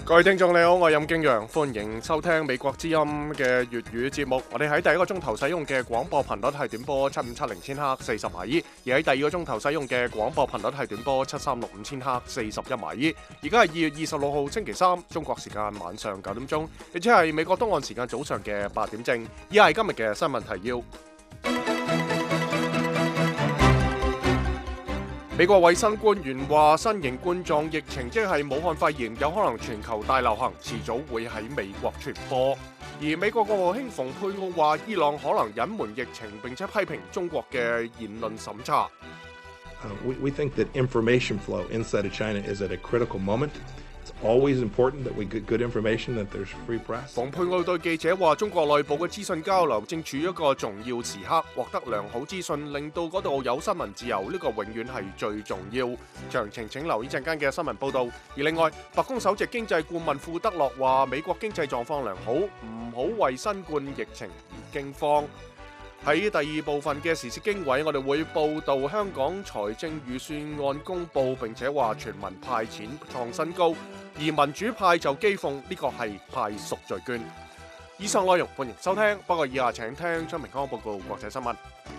各位聽眾你好，我係任敬陽，歡迎收聽美國之音嘅粵語節目。我哋喺第一個鐘頭使用嘅廣播頻率係短波7570千赫40米，而喺第二個鐘頭使用嘅廣播頻率係短波7365千赫41米。而家係2月26號星期三，中國時間晚上9點鐘，亦即係美國東岸時間早上嘅8點正。以下係今日嘅新聞提要。美國衛生官員話，新型冠狀疫情即係武漢肺炎，有可能全球大流行，遲早會喺美國傳播。而美國國務卿蓬佩奧話，伊朗可能隱瞞疫情，並且批評中國嘅言論審查。 We think that information flow inside of China is at a critical moment. It's always important that we get good information, that there's free press. 蓬佩奧對記者話，中國內部嘅資訊交流正處於一個重要時刻，獲得良好資訊，令到嗰度有新聞自由，呢個永遠係最重要。詳情請留意陣間嘅新聞報導。而另外，白宮首席經濟顧問庫德洛話，美國經濟狀況良好，唔好為新冠疫情而驚慌。喺第二部分嘅時事經緯，我哋會報導香港財政預算案公佈，並且話全民派錢創新高，而民主派就譏諷呢個係派贖罪券。以上內容歡迎收聽，不過以下請聽張明康報告國際新聞。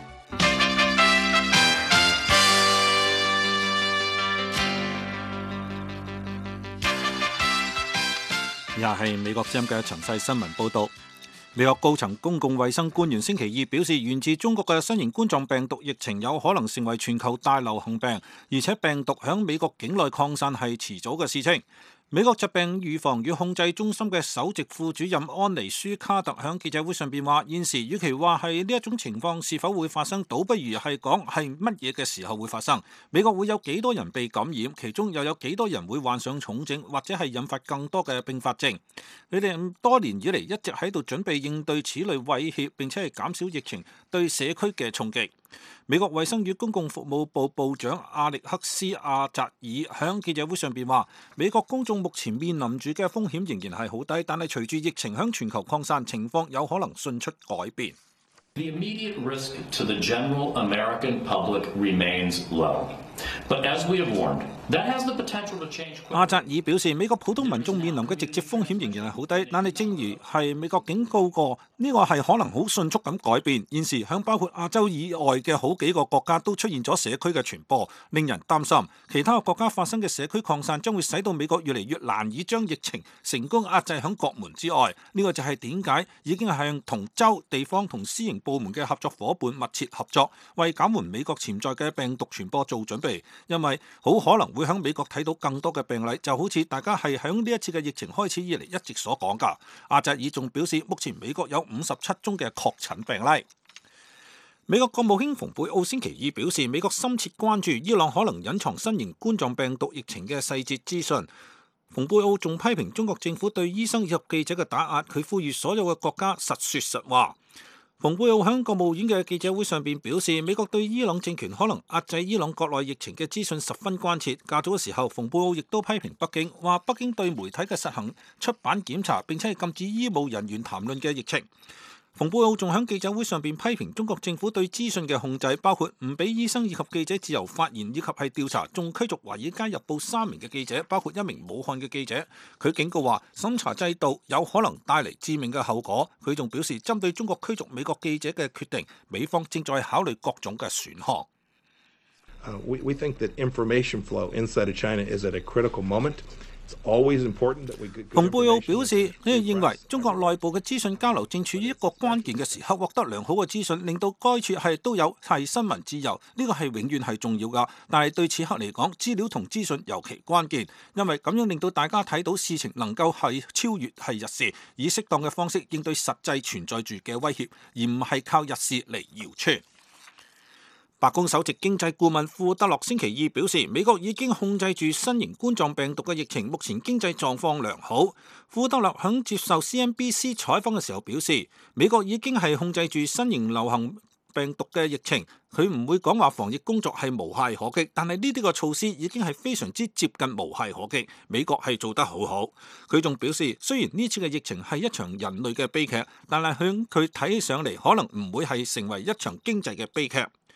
以下係美國之音嘅詳細新聞報導。美國高層公共衛生官員星期二表示，源自中國嘅新型冠狀病毒疫情有可能成為全球大流行病，而且病毒響美國境內擴散係遲早嘅事情。美國疾病預防與控制中心嘅首席副主任安妮舒卡特響記者會上邊話，現時與其話係呢一種情況是否會發生，倒不如係講係乜嘢嘅時候會發生。美國會有幾多人被感染，其中又有幾多人會患上重症，或者係引發更多嘅併發症。佢哋多年以嚟一直喺度準備應對此類威脅，並且係減少疫情對社區嘅衝擊。美國衛生與公共服務部部長阿力克斯阿扎爾喺記者會上邊話，美國公眾目前面臨住嘅風險仍然係好低，但係隨住疫情響全球擴散，情況有可能迅速改變。 The immediate risk to the general American public remains low. But as we have warned, that has the potential to change quickly. 阿扎爾表示，美國普通民眾面臨嘅直接風險仍然係好低，但係正如係美國警告過，呢個係可能好迅速咁改變。現時響包括亞洲以外嘅好幾個國家都出現咗社區嘅傳播，令人擔心。其他國家發生嘅社區擴散將會使到美國越嚟越難以將疫情成功壓制響國門之外。呢個就係點解已經係向同州、地方同私營部門嘅合作夥伴密切合作，為減緩美國潛在嘅病毒傳播做準備。因為好可能會喺美國睇到更多嘅病例，就好似大家係喺呢一次嘅疫情開始以嚟一直所講㗎。阿扎爾仲表示，目前美國有57宗嘅確診病例。美國國務卿蓬佩奧星期二表示，美國深切關注伊朗可能隱藏新型冠狀病毒疫情嘅細節資訊。蓬佩奧仲批評中國政府對醫生以及記者嘅打壓，佢呼籲所有嘅國家實說實話。蓬佩奧喺國務院嘅記者會上邊表示，美國對伊朗政權可能壓制伊朗國內疫情嘅資訊十分關切。較早嘅時候，蓬佩奧亦都批評北京，話北京對媒體嘅實行出版檢查，並且係禁止醫務人員談論嘅疫情。蓬佩奧仲喺記者會上邊批評中國政府對資訊嘅控制，包括唔俾醫生以及記者自由發言，以及係調查，仲驅逐《華爾街日報》3名嘅記者，包括一名武漢嘅記者。佢警告話，審查制度有可能帶嚟致命嘅後果。佢仲表示，針對中國驅逐美國記者嘅決定，美方正在考慮各種嘅選項。 We think that information flow inside of China is at a critical moment. 蓬佩奧表示，佢認為中國內部嘅資訊交流正處於一個關鍵嘅時刻，獲得良好嘅資訊，令到該處係都有係新聞自由，呢個係永遠係重要㗎。但係對此刻嚟講，資料同資訊尤其關鍵，因為咁樣令到大家睇到事情能夠係超越係日事，以適當嘅方式應對實際存在住嘅威脅，而唔係靠日事嚟謠傳。白宮首席經濟顧問庫德洛星期二表示，美國已經控制住新型冠狀病毒嘅疫情，目前經濟狀況良好。庫德洛喺接受 CNBC 採訪嘅時候表示，美國已經係控制住新型流行病毒嘅疫情，佢唔會講話防疫工作係無懈可擊，但係呢啲個措施已經係非常之接近無懈可擊，美國係做得好好。佢仲表示，雖然呢次嘅疫情係一場人類嘅悲劇，但係向佢睇起上嚟可能唔會係成為一場經濟嘅悲劇。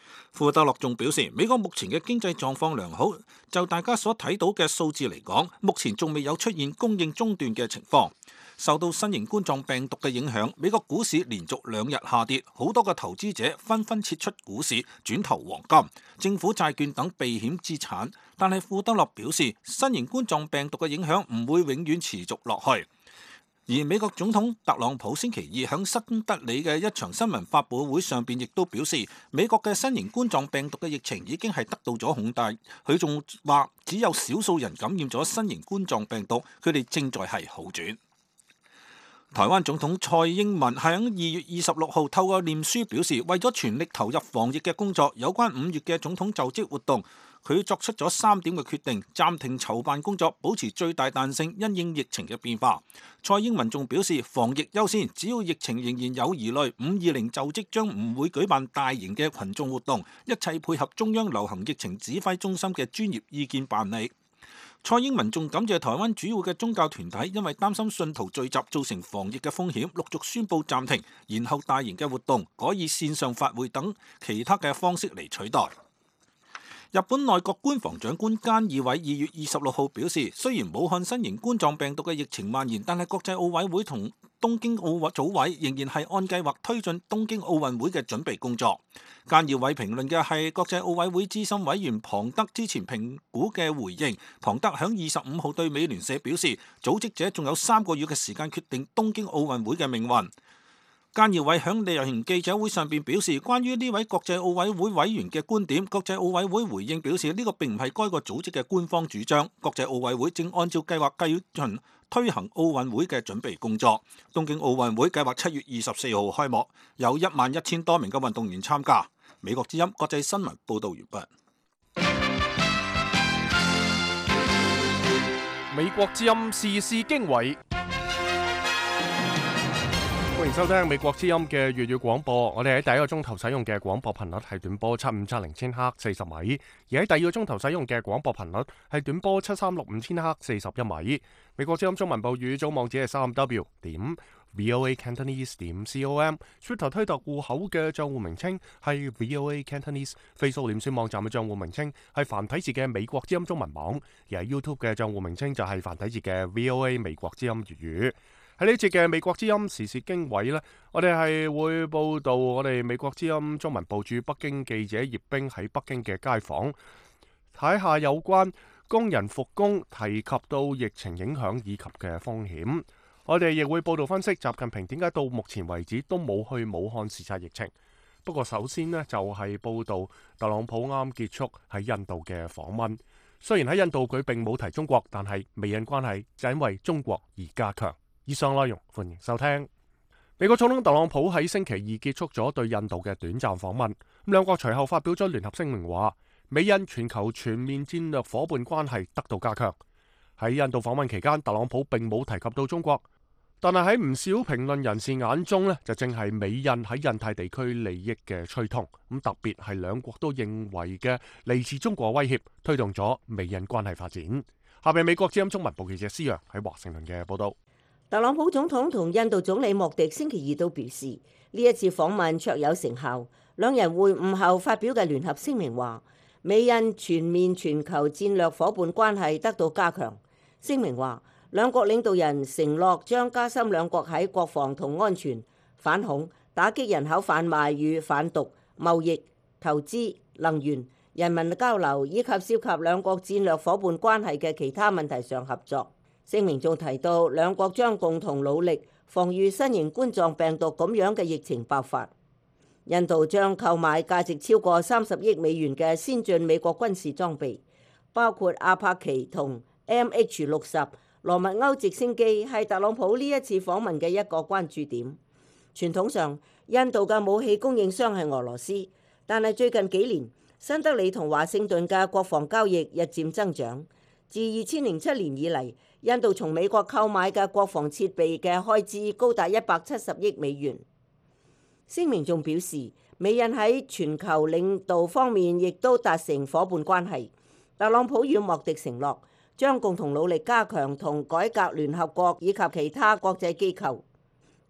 庫德洛仲表示，美國目前嘅經濟狀況良好，就大家所睇到嘅數字嚟講，目前仲未有出現供應中斷嘅情況。受到新型冠狀病毒嘅影響，美國股市連續2日下跌，好多嘅投資者紛紛撤出股市，轉投黃金、政府債券等避險資產。但係庫德洛表示，新型冠狀病毒嘅影響唔會永遠持續落去。而美國總統特朗普星期二響新德里嘅一場新聞發佈會上邊，亦都表示美國嘅新型冠狀病毒嘅疫情已經係得到咗控制。佢仲話，只有少數人感染咗新型冠狀病毒，佢哋正在係好轉。台灣總統蔡英文喺2月26號透過臉書表示，為咗全力投入防疫嘅工作，有關5月嘅總統就職活動，佢作出咗3點嘅決定：暫停籌辦工作，保持最大彈性，因應疫情嘅變化。蔡英文仲表示，防疫優先，只要疫情仍然有疑慮，520就職將唔會舉辦大型嘅群眾活動，一切配合中央流行疫情指揮中心嘅專業意見辦理。蔡英文仲感謝台灣主要嘅宗教團體，因為擔心信徒聚集造成防疫嘅風險，陸續宣布暫停，然後大型嘅活動改以線上法會等其他嘅方式嚟取代。日本內閣官房長官菅義偉2月26號表示，雖然武漢新型冠狀病毒嘅疫情蔓延，但係國際奧委會同東京奧運組委仍然係按計劃推進東京奧運會嘅準備工作。菅義偉評論嘅係國際奧委會資深委員龐德之前評估嘅回應。龐德響25號對美聯社表示，組織者仲有3個月嘅時間決定東京奧運會嘅命運。菅義偉響例行記者會上邊表示，關於呢位國際奧委會委員嘅觀點，國際奧委會回應表示，呢個並唔係該個組織嘅官方主張。國際奧委會正按照計劃繼續推行奧運會嘅準備工作。東京奧運會計劃7月24號開幕，有11000多名嘅運動員參加。美國之音國際新聞報道完畢。 美國之音時事經緯。歡迎收聽美國之音嘅粵語廣播。我哋喺第一個鐘頭使用嘅廣播頻率係短波7570千赫40米，而喺第二個鐘頭使用嘅廣播頻率係短波7365千赫41米。美國之音中文部語組網址係 3w.voacantonese.com，Twitter 推特戶口嘅賬戶名稱係 VOA Cantonese，Facebook 臉書網站嘅賬戶名稱係繁體字嘅美國之音中文網，而喺 YouTube 嘅賬戶名稱就係繁體字嘅 VOA 美國之音粵語。喺呢節嘅美國之音時事經緯呢，我哋係會報道我哋美國之音中文部駐北京記者葉冰喺北京嘅街訪，睇下有關工人復工提及到疫情影響以及嘅風險。我哋亦會報道分析習近平點解到目前為止都冇去武漢視察疫情。不過首先呢，就係報道特朗普啱結束喺印度嘅訪問。雖然喺印度佢並冇提中國，但係美印關係就因為中國而加強。以上內容歡迎收聽。美國總統特朗普喺星期二結束咗對印度嘅短暫訪問，兩國隨後發表咗聯合聲明話，美印全球全面戰略夥伴關係得到加強。喺印度訪問期間，特朗普並冇提及到中國，但係喺唔少評論人士眼中呢，就正係美印喺印太地區利益嘅趨同，咁特別係兩國都認為嘅嚟自中國威脅，推動咗美印關係發展。下面美國之音中文部記者施揚喺華盛頓嘅報道。 特朗普總統同印度總理莫迪星期二都表示，呢一次訪問卓有成效。兩人會晤後發表嘅聯合聲明話，美印全面全球戰略夥伴關係得到加強。聲明話，兩國領導人承諾將加深兩國喺國防同安全、反恐、打擊人口販賣與販毒、貿易、投資、能源、人民交流以及涉及兩國戰略夥伴關係嘅其他問題上合作。聲明仲提到，兩國將共同努力防禦新型冠狀病毒咁樣嘅疫情爆發。印度將購買價值超過30億美元嘅先進美國軍事裝備，包括阿帕奇同 MH-60 羅密歐直升機，係特朗普呢一次訪問嘅一個關注點。傳統上，印度嘅武器供應商係俄羅斯，但係最近幾年，新德里同華盛頓嘅國防交易日漸增長。自2007年以嚟，印度從美國購買嘅國防設備嘅開支高達170億美元。聲明仲表示，美印喺全球領導方面亦都達成夥伴關係。特朗普與莫迪承諾將共同努力加強同改革聯合國以及其他國際機構。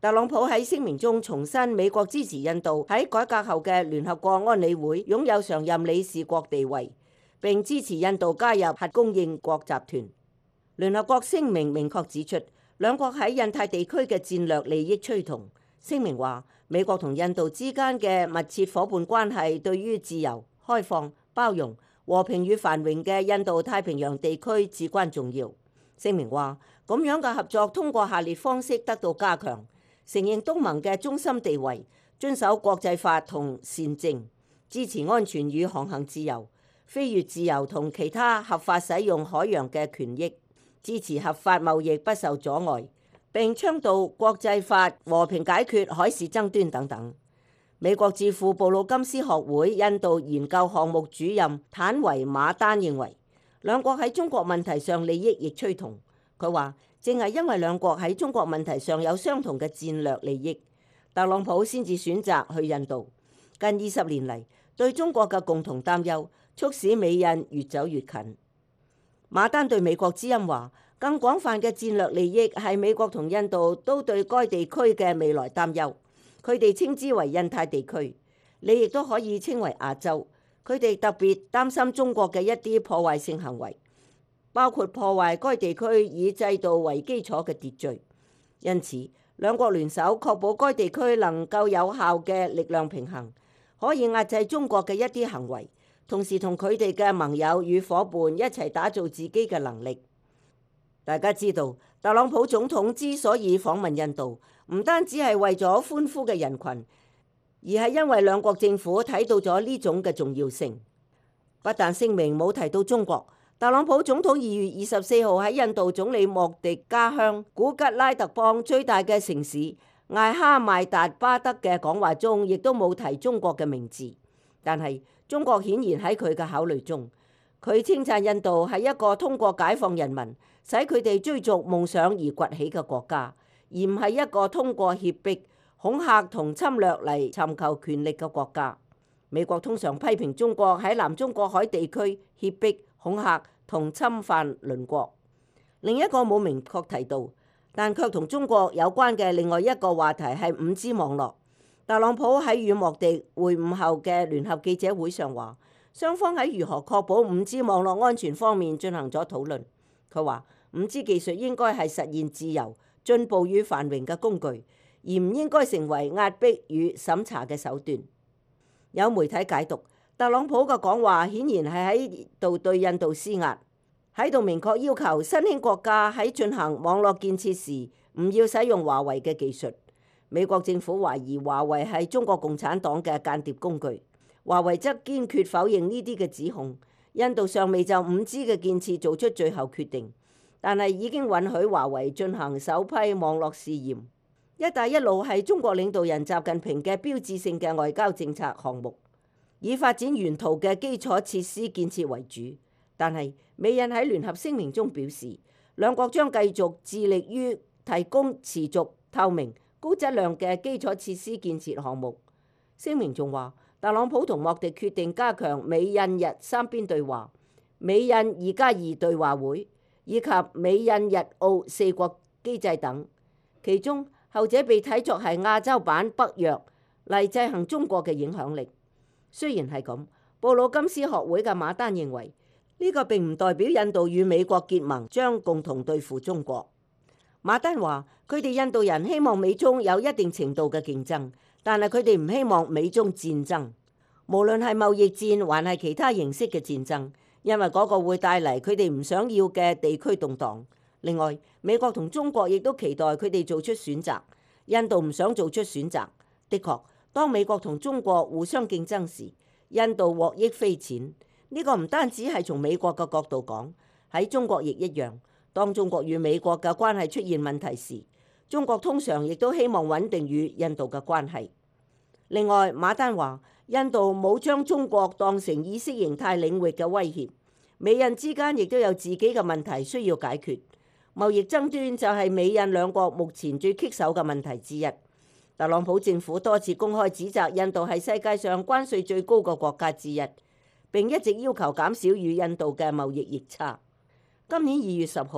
特朗普喺聲明中重申美國支持印度喺改革後嘅聯合國安理會擁有常任理事國地位，並支持印度加入核供應國集團。聯合國聲明明確指出，兩國喺印太地區嘅戰略利益趨同。聲明話，美國同印度之間嘅密切夥伴關係對於自由、開放、包容、和平與繁榮嘅印度太平洋地區至關重要。聲明話，咁樣嘅合作通過下列方式得到加強：承認東盟嘅中心地位，遵守國際法同善政，支持安全與航行自由、飛越自由同其他合法使用海洋嘅權益，支持合法貿易不受阻礙，並倡導國際法和平解決海事爭端等等。美國智庫布魯金斯學會印度研究項目主任坦維馬丹認為，兩國喺中國問題上利益亦趨同。佢話，正係因為兩國喺中國問題上有相同嘅戰略利益，特朗普先至選擇去印度。近20年嚟，對中國嘅共同擔憂，促使美印越走越近。馬丹對美國之音話，更廣泛嘅戰略利益係美國同印度都對該地區嘅未來擔憂。佢哋稱之為印太地區，你亦都可以稱為亞洲。佢哋特別擔心中國嘅一啲破壞性行為，包括破壞該地區以制度為基礎嘅秩序。因此，兩國聯手確保該地區能夠有效嘅力量平衡，可以壓制中國嘅一啲行為，同時同佢哋嘅盟友與夥伴一齊打造自己嘅能力。大家知道，特朗普總統之所以訪問印度，唔單止係為咗歡呼嘅人群，而係因為兩國政府睇到咗呢種嘅重要性。不但聲明冇提到中國，特朗普總統2月24號喺印度總理莫迪家鄉古吉拉特邦最大嘅城市艾哈邁達巴德嘅講話中，亦都冇提中國嘅名字。但係中國顯然喺佢嘅考慮中，佢稱讚印度係一個通過解放人民，使佢哋追逐夢想而崛起嘅國家，而唔係一個通過脅迫、恐嚇同侵略嚟尋求權力嘅國家。美國通常批評中國喺南中國海地區脅迫、恐嚇同侵犯鄰國。另一個冇明確提到，但卻同中國有關嘅另外一個話題係5G 網絡。特朗普喺與莫迪會晤後嘅聯合記者會上話，雙方喺如何確保5G 網絡安全方面進行咗討論。佢話5G 技術應該係實現自由、進步與繁榮嘅工具，而唔應該成為壓迫與審查嘅手段。有媒體解讀，特朗普嘅講話顯然係喺度對印度施壓，喺度明確要求新興國家喺進行網絡建設時唔要使用華為嘅技術。美國政府懷疑華為係中國共產黨嘅間諜工具，華為則堅決否認呢啲嘅指控。印度尚未就5G 嘅建設做出最後決定，但係已經允許華為進行首批網絡試驗。一帶一路係中國領導人習近平嘅標誌性嘅外交政策項目，以發展沿途嘅基礎設施建設為主。但係美印喺聯合聲明中表示，兩國將繼續致力於提供持續、透明、高質量嘅基礎設施建設項目。聲明仲話，特朗普同莫迪決定加強美印日3邊對話、美印2+2對話會以及美印日澳4國機制等，其中後者被睇作係亞洲版北約，嚟制衡中國嘅影響力。雖然係咁，布魯金斯學會嘅馬丹認為，呢個並唔代表印度與美國結盟將共同對付中國。馬丹話，佢哋印度人希望美中有一定程度嘅競爭，但係佢哋唔希望美中戰爭，無論係貿易戰還係其他形式嘅戰爭，因為嗰個會帶嚟佢哋唔想要嘅地區動盪。另外，美國同中國亦都期待佢哋做出選擇，印度唔想做出選擇。的確，當美國同中國互相競爭時，印度獲益匪淺。呢個唔單止係從美國嘅角度講，喺中國亦一樣。當中國與美國嘅關係出現問題時，中國通常亦都希望穩定與印度嘅關係。另外，馬丹話，印度冇將中國當成意識形態領域嘅威脅，美印之間亦都有自己嘅問題需要解決。貿易爭端就係美印兩國目前最棘手嘅問題之一。特朗普政府多次公開指責印度係世界上關稅最高嘅國家之一，並一直要求減少與印度嘅貿易逆差。今年2月10號，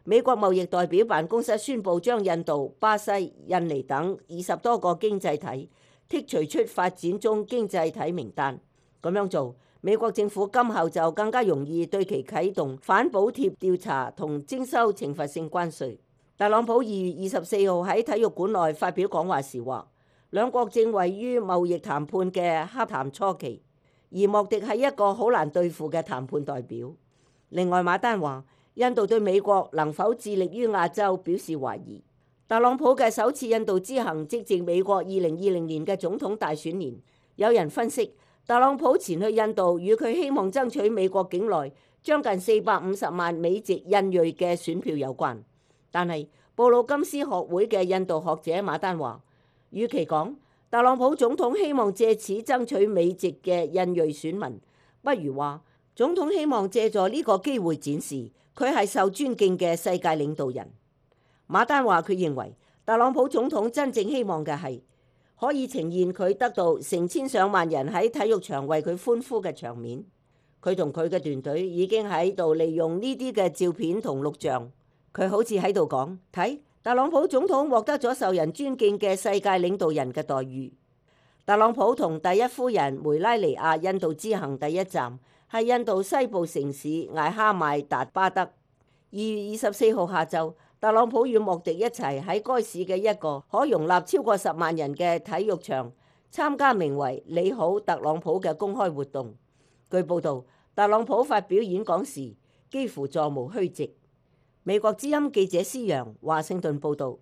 美國貿易代表辦公室宣布將印度、巴西、印尼等20多個經濟體剔除出發展中經濟體名單。咁樣做，美國政府今後就更加容易對其啟動反補貼調查同徵收懲罰性關稅。特朗普2月24號喺體育館內發表講話時話，兩國正位於貿易談判嘅洽談初期，而莫迪係一個好難對付嘅談判代表。另外，馬丹話，印度對美國能否致力於亞洲表示懷疑。特朗普嘅首次印度之行即係美國2020年嘅總統大選年。有人分析，特朗普前去印度與佢希望爭取美國境內將近450萬美籍印裔嘅選票有關。但係布魯金斯學會嘅印度學者馬丹話，與其講特朗普總統希望借此爭取美籍嘅印裔選民，不如話總統希望借助呢個機會展示佢係受尊敬嘅世界領導人。馬丹話佢認為特朗普總統真正希望嘅係可以呈現佢得到成千上萬人喺體育場為佢歡呼嘅場面。佢同佢嘅團隊已經喺度利用呢啲嘅照片同錄像。佢好似喺度講，睇特朗普總統獲得咗受人尊敬嘅世界領導人嘅待遇。特朗普同第一夫人梅拉尼亞印度之行第一站係印度西部城市艾哈邁達巴德。2月24號下晝，特朗普與莫迪一齊喺該市嘅一個可容納超過10萬人嘅體育場參加名為「你好，特朗普」嘅公開活動。據報導，特朗普發表演講時幾乎座無虛席。美國之音記者施揚華盛頓報導。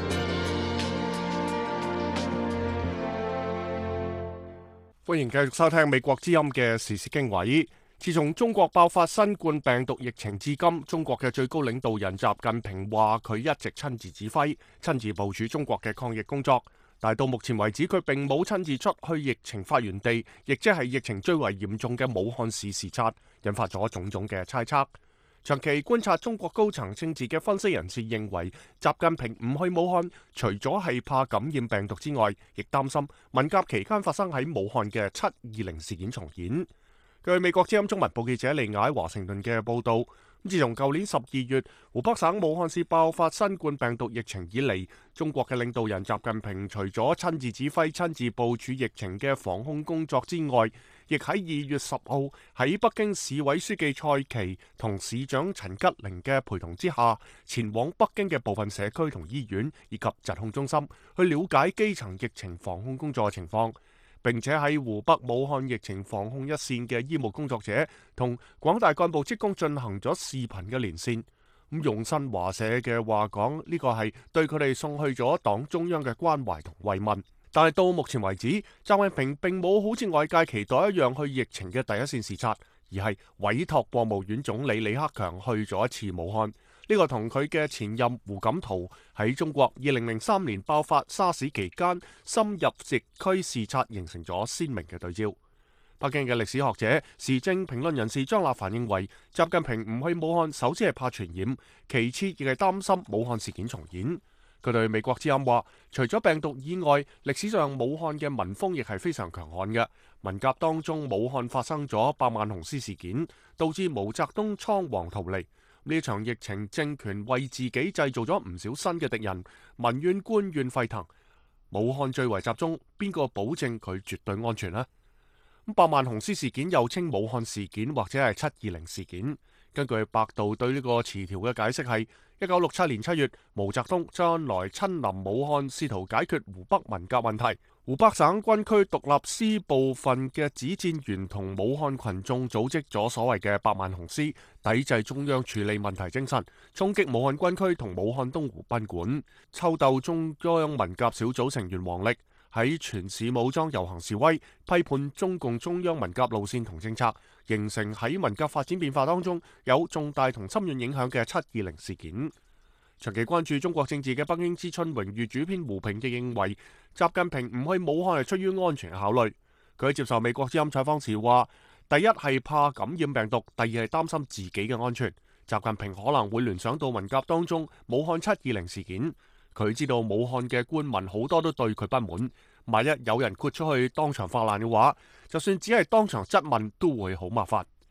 歡迎繼續收聽美國之音嘅時事經緯。自從中國爆發新冠病毒疫情至今，中國嘅最高領導人習近平話佢一直親自指揮、親自部署中國嘅抗疫工作，但係到目前為止佢並冇親自出去疫情發源地，亦即係疫情最為嚴重嘅武漢市視察，引發咗種種嘅猜測。長期觀察中國高層政治嘅分析人士認為，習近平唔去武漢，除咗係怕感染病毒之外，亦擔心文革期間發生喺武漢嘅720事件重演。據美國之音中文部記者利雅喺華盛頓嘅報導，自從舊年12月湖北省武漢市爆發新冠病毒疫情以嚟，中國嘅領導人習近平除咗親自指揮、親自部署疫情嘅防控工作之外，亦喺2月10號喺北京市委書記蔡奇同市長陳吉寧嘅陪同之下，前往北京嘅部分社區同醫院以及疾控中心，去了解基層疫情防控工作嘅情況。並且喺湖北武漢疫情防控一線嘅醫務工作者同廣大幹部職工進行咗視頻嘅連線。咁用新華社嘅話講，呢個係對佢哋送去咗黨中央嘅關懷同慰問。但係到目前為止，習近平並冇好似外界期待一樣去疫情嘅第一線視察，而係委託國務院總理李克強去咗一次武漢。呢個同佢嘅前任胡錦濤喺中國2003年爆發沙士期間深入疫區視察形成咗鮮明嘅對照。北京嘅歷史學者、時政評論人士張立凡認為，習近平唔去武漢，首先係怕傳染，其次亦係擔心武漢事件重演。佢對美國之音話，除咗病毒以外，歷史上武漢嘅民風亦係非常強悍嘅。文革當中，武漢發生咗百萬雄師事件，導致毛澤東倉皇逃離。呢場疫情，政權為自己製造咗唔少新嘅敵人，民怨官怨沸騰。武漢最為集中，邊個保證佢絕對安全呢？百萬雄師事件又稱武漢事件或者係720事件。根據百度對呢個詞條嘅解釋係：1967年7月，毛澤東、周恩來親臨武漢，試圖解決湖北文革問題。湖北省軍區獨立師部分嘅指戰員同武漢群眾組織咗所謂嘅百萬雄師，抵制中央處理問題精神，衝擊武漢軍區同武漢東湖賓館，抽鬥中央文革小組成員王力，喺全市武裝遊行示威，批判中共中央文革路線同政策，形成喺文革發展變化當中有重大同深遠影響嘅720事件。長期關注中國政治嘅北京之春榮譽主編胡平亦認為，習近平唔去武漢係出於安全嘅考慮。佢喺接受美國之音採訪時話，第一係怕感染病毒，第二係擔心自己嘅安全。習近平可能會聯想到文革當中武漢720事件。佢知道武漢嘅官民好多都對佢不滿，萬一有人豁出去當場發難嘅話，就算只係當場質問都會好麻煩。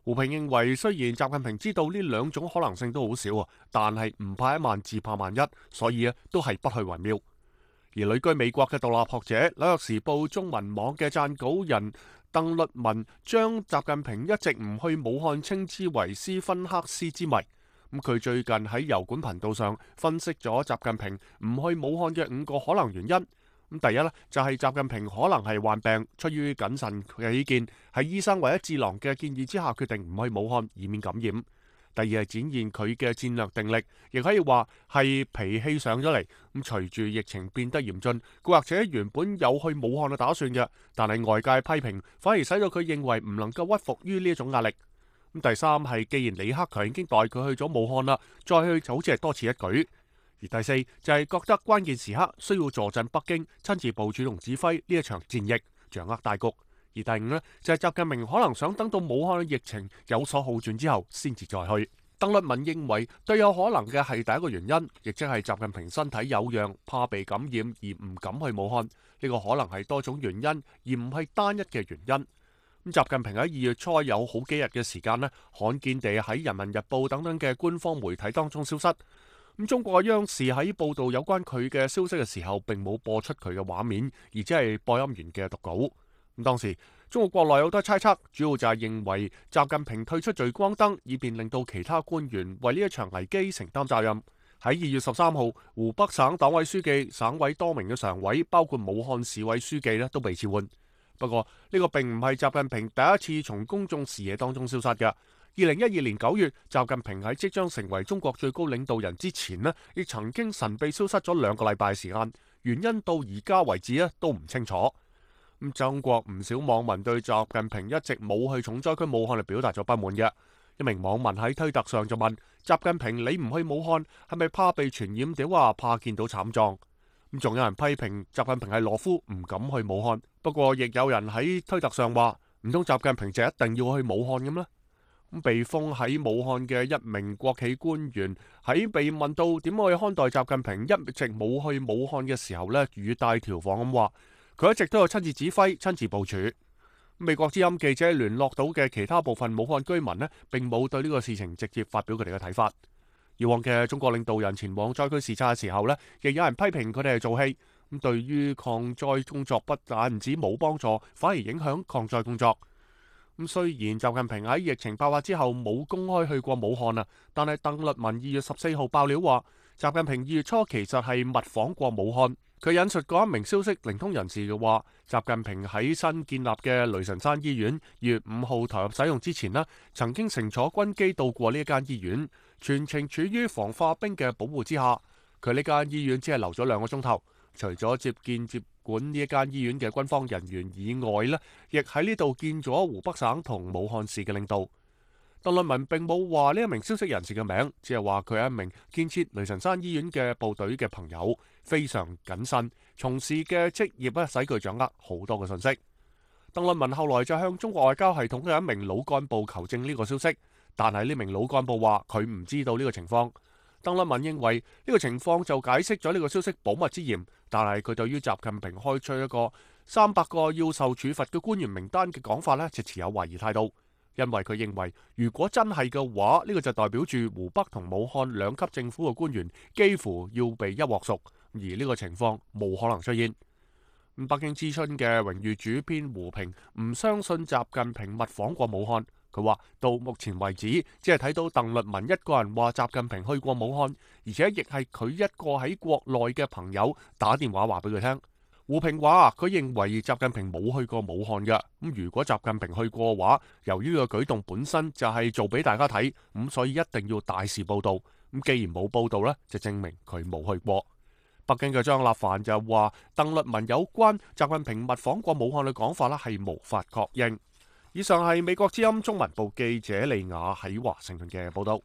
胡平認為，雖然習近平知道呢兩種可能性都好少啊，但係唔怕一萬自怕萬一，所以都係不去為妙。而旅居美國嘅獨立學者《紐約時報》中文網嘅撰稿人鄧律文將習近平一直唔去武漢稱之為斯芬克斯之謎。佢最近喺油管頻道上分析咗習近平唔去武漢嘅5個可能原因。第一呢，就係習近平可能係患病，出於謹慎起見，喺醫生或者智囊嘅建議之下決定唔去武漢，以免感染。第二係展現佢嘅戰略定力，亦可以話係脾氣上咗嚟。隨住疫情變得嚴峻，佢或者原本有去武漢嘅打算嘅，但係外界批評反而使到佢認為唔能夠屈服於呢一種壓力。第三係既然李克強已經代佢去咗武漢啦，再去就好似係多此一舉。而第四就係覺得關鍵時刻需要坐鎮北京，親自部署同指揮呢一場戰役，掌握大局。而第五呢，就係習近平可能想等到武漢嘅疫情有所好轉之後先至再去。鄧律文認為最有可能嘅係第一個原因，亦即係習近平身體有恙，怕被感染而唔敢去武漢。呢個可能係多種原因，而唔係單一嘅原因。習近平喺2月初有好幾日嘅時間呢，罕見地喺人民日報等等嘅官方媒體當中消失。中國央視喺報道有關佢嘅消息嘅時候，並冇播出佢嘅畫面，而只係播音員嘅讀稿。當時中國國內有好多猜測，主要就係認為習近平退出聚光燈，以便令到其他官員為呢一場危機承擔責任。喺2月13號，湖北省黨委書記、省委多名嘅常委，包括武漢市委書記都被撤換。不過呢個並唔係習近平第一次從公眾視野當中消失嘅。2012年9月，習近平喺即將成為中國最高領導人之前亦曾經神秘消失咗2個禮拜時間，原因到而家為止都唔清楚。中國唔少網民對習近平一直冇去重災區武漢嚟表達咗不滿嘅。一名網民喺推特上就問習近平：你唔去武漢係咪怕被傳染？定話怕見到慘狀？仲有人批評習近平係懦夫，唔敢去武漢。不過亦有人喺推特上話：唔通習近平就一定要去武漢咁呢？被封喺武漢嘅一名國企官員喺被問到點樣去看待習近平一直冇去武漢嘅時候語帶調侃咁話：佢一直都有親自指揮、親自部署。美國之音記者聯絡到嘅其他部分武漢居民並冇對呢個事情直接發表佢哋嘅睇法。以往嘅中國領導人前往災區視察嘅時候亦有人批評佢哋係做戲。對於抗災工作不但唔止冇幫助，反而影響抗災工作。雖然習近平喺疫情爆發之後冇公開去過武漢但係鄧律文2月14號爆料話，習近平2月初其實係密訪過武漢。佢引述過一名消息靈通人士嘅話，習近平喺新建立嘅雷神山醫院2月5號投入使用之前曾經乘坐軍機到過呢一間醫院，全程處於防化兵嘅保護之下。佢呢間醫院只係留咗2個鐘頭，除咗接管呢一間醫院嘅軍方人員以外亦喺呢度見咗湖北省同武漢市嘅領導。鄧律文並冇話呢一名消息人士嘅名，只係話佢係一名建設雷神山醫院嘅部隊嘅朋友，非常謹慎，從事嘅職業使佢掌握好多嘅信息。鄧律文後來就向中國外交系統嘅一名老幹部求證呢個消息，但係呢名老幹部話佢唔知道呢個情況。鄧律文認為呢個情況就解釋咗呢個消息保密之嫌，但係佢對於習近平開出一個300個要受處罰嘅官員名單嘅講法就持有懷疑態度，因為佢認為如果真係嘅話，呢個就代表住湖北同武漢2級政府嘅官員幾乎要被一鑊熟，而呢個情況冇可能出現。北京之春嘅榮譽主編胡平唔相信習近平密訪過武漢。佢話到目前為止，只係睇到鄧律文一個人話習近平去過武漢，而且亦係佢一個喺國內嘅朋友打電話話俾佢聽。胡平話佢認為習近平冇去過武漢嘅，如果習近平去過嘅話，由於個舉動本身就係做俾大家睇，所以一定要大肆報道。既然冇報道就證明佢冇去過。北京嘅張立凡就話鄧律文有關習近平密訪過武漢嘅講法係無法確認。以上係美國之音中文部記者利亞喺華盛頓嘅報道。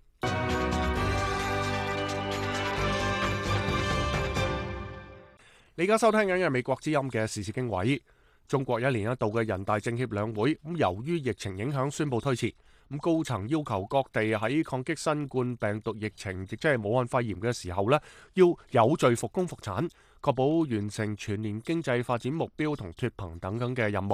你而家收聽緊嘅美國之音嘅時事經緯。中國1年1度嘅人大政協兩會，由於疫情影響宣布推遲。高層要求各地喺抗擊新冠病毒疫情，亦即係武漢肺炎嘅時候要有序復工復產，確保完成全年經濟發展目標同脫貧等等嘅任務。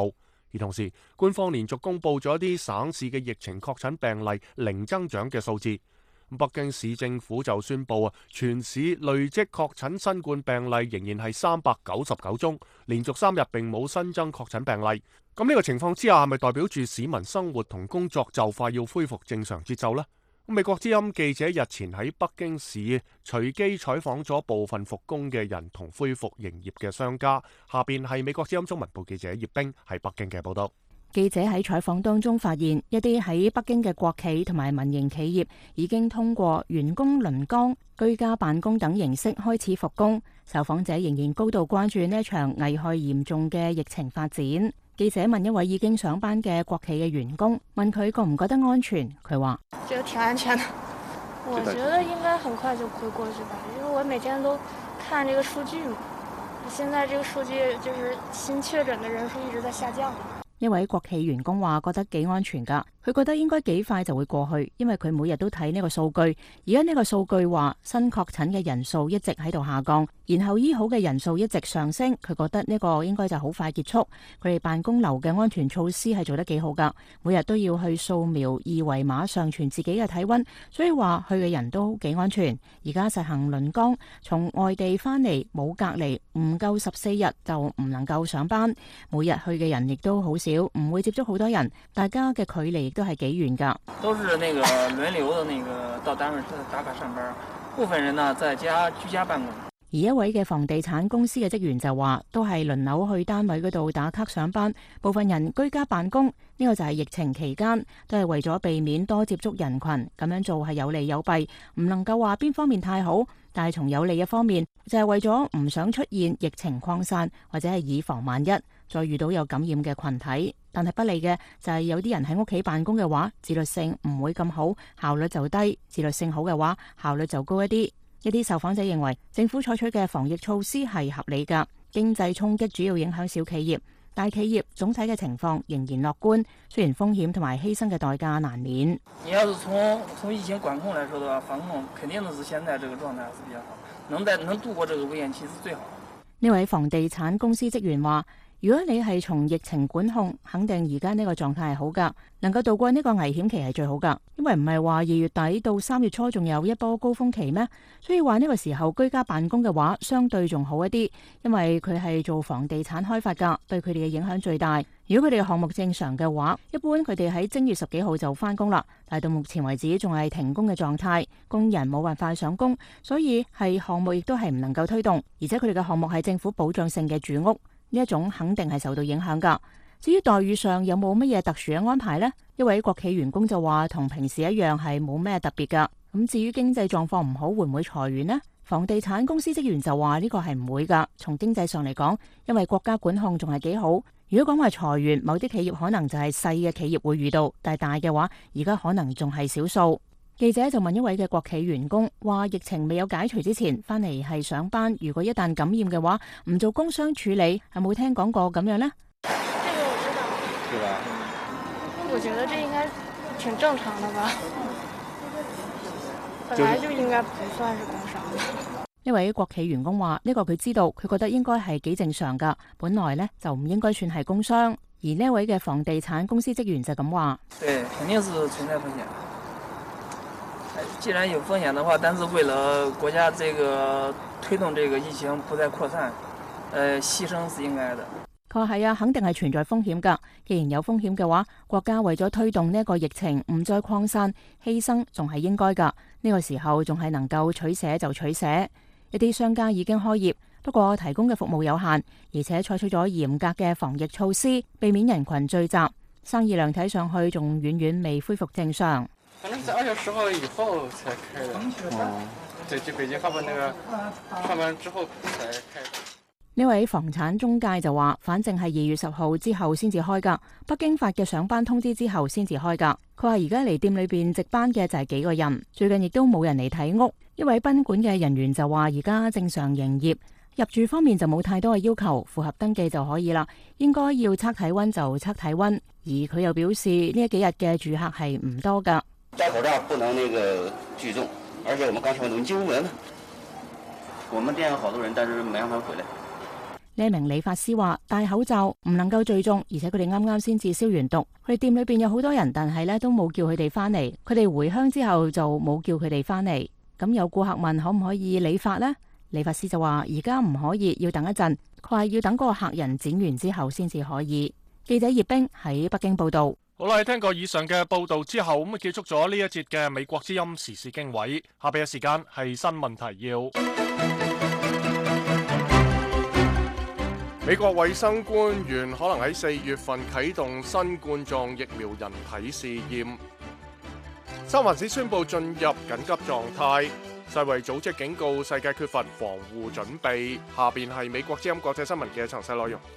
而同時，官方連續公布咗一啲省市嘅疫情確診病例零增長嘅數字。北京市政府就宣布全市累積確診新冠病例仍然係399宗，連續3日並冇新增確診病例。咁呢個情況之下，係咪代表住市民生活同工作就快要恢復正常節奏呢？美國之音記者日前喺北京市隨機採訪咗部分復工嘅人同恢復營業嘅商家。下邊係美國之音中文部記者葉冰喺北京嘅報道。 記者喺採訪當中發現，一啲喺北京嘅國企同埋民營企業已經通過員工輪崗、居家辦公等形式開始復工。受訪者仍然高度關注呢一場危害嚴重嘅疫情發展。記者問一位已經上班嘅國企嘅員工，問佢覺唔覺得安全？佢話： 覺得挺安全的，我覺得應該很快就會過去吧，因為我每天都看這個數據嘛。現在這個數據就是新確診的人數一直在下降。 一位國企員工話覺得幾安全㗎，佢覺得應該幾快就會過去，因為佢每日都睇呢個數據。而家呢個數據話新確診嘅人數一直喺度下降，然後醫好嘅人數一直上升。佢覺得呢個應該就好快結束。佢哋辦公樓嘅安全措施係做得幾好㗎，每日都要去掃描二維碼上傳自己嘅體溫，所以話去嘅人都幾安全。而家實行輪崗，從外地返嚟冇隔離，唔夠14日就唔能夠上班。每日去嘅人亦都好少，唔會接觸好多人，大家嘅距離亦都係幾遠㗎。 都是那個輪流的那個到單位打卡上班，部分人呢在家居家辦公。 而一位嘅房地產公司嘅職員就話，都係輪流去單位嗰度打卡上班，部分人居家辦公。呢個就係疫情期間，都係為咗避免多接觸人群，咁樣做係有利有弊，唔能夠話邊方面太好。但係從有利嘅方面，就係為咗唔想出現疫情擴散，或者係以防萬一，再遇到有感染嘅群體。但係不利嘅就係有啲人喺屋企辦公嘅話，自律性唔會咁好，效率就低；自律性好嘅話，效率就高一啲。一啲受訪者認為政府採取嘅防疫措施係合理㗎，經濟衝擊主要影響小企業，大企業總體嘅情況仍然樂觀，雖然風險同埋犧牲嘅代價難免。 你要是從疫情管控來說的話，防控肯定都是現在這個狀態是比較好，能度過這個危險期是最好。 呢位房地產公司職員話：如果你係從疫情管控，肯定而家呢個狀態係好㗎，能夠度過呢個危險期係最好㗎。因為唔係話2月底到3月初仲有一波高峰期咩？所以話呢個時候居家辦公嘅話，相對仲好一啲，因為佢係做房地產開發㗎，對佢哋嘅影響最大。如果佢哋嘅項目正常嘅話，一般佢哋喺正月10幾號就返工啦。但係到目前為止仲係停工嘅狀態，工人冇辦法上工，所以係項目亦都係唔能夠推動。而且佢哋嘅項目係政府保障性嘅住屋。呢一種肯定係受到影響㗎。至於待遇上有冇乜嘢特殊嘅安排呢？一位國企員工就話同平時一樣係冇咩特別㗎。咁至於經濟狀況唔好，會唔會裁員呢？房地產公司職員就話呢個係唔會㗎。從經濟上嚟講，因為國家管控仲係幾好。如果講話裁員，某啲企業可能就係細嘅企業會遇到，但係大嘅話，而家可能仲係少數。記者就問一位嘅國企員工，話疫情未有解除之前返嚟係上班，如果一旦感染嘅話，唔做工傷處理，係冇聽講過咁樣呢？ 這個我知道， 是吧？ 我覺得這應該挺正常的吧，本來就應該不算是工傷。 呢位國企員工話：呢個佢知道，佢覺得應該係幾正常㗎，本來呢就唔應該算係工傷。而呢位嘅房地產公司職員就咁話： 對，肯定是存在風險。既然有風險的話，但是為了國家這個推動這個疫情不再擴散，犧牲是應該的。 佢話係啊，肯定係存在風險㗎。既然有風險嘅話，國家為咗推動呢個疫情唔再擴散，犧牲仲係應該㗎。呢個時候仲係能夠取捨就取捨。一啲商家已經開業，不過提供嘅服務有限，而且採取咗嚴格嘅防疫措施，避免人群聚集，生意量睇上去仲遠遠未恢復正常。 反正在2月10號以後才開的。對，就北京上班那個上班之後才開。 呢位房產中介就話，反正係2月10號之後先至開㗎，北京發嘅上班通知之後先至開㗎。佢話而家嚟店裏邊值班嘅就係幾個人，最近亦都冇人嚟睇屋。一位賓館嘅人員就話而家正常營業，入住方面就冇太多嘅要求，符合登記就可以啦。應該要測體溫就測體溫，而佢又表示呢幾日嘅住客係唔多㗎。 戴口罩不能那個聚眾，而且我們剛才問你就問了，我們店有好多人，但是沒讓他回來。 呢一名理髮師話戴口罩唔能夠聚眾，而且佢哋啱啱先至消完毒。佢哋店裏邊有好多人，但係咧都冇叫佢哋翻嚟。佢哋回鄉之後就冇叫佢哋翻嚟。咁有顧客問可唔可以理髮呢？理髮師就話而家唔可以，要等一陣。佢話要等嗰個客人剪完之後先至可以。記者葉冰喺北京報道。 好啦，聽過以上嘅報道之後，咁結束咗呢一節嘅美國之音時事經緯。下邊嘅時間係新聞提要。美國衛生官員可能喺4月份啟動新冠狀疫苗人體試驗。三藩市宣布進入緊急狀態。世衛組織警告世界缺乏防護準備。下邊係美國之音國際新聞嘅詳細內容。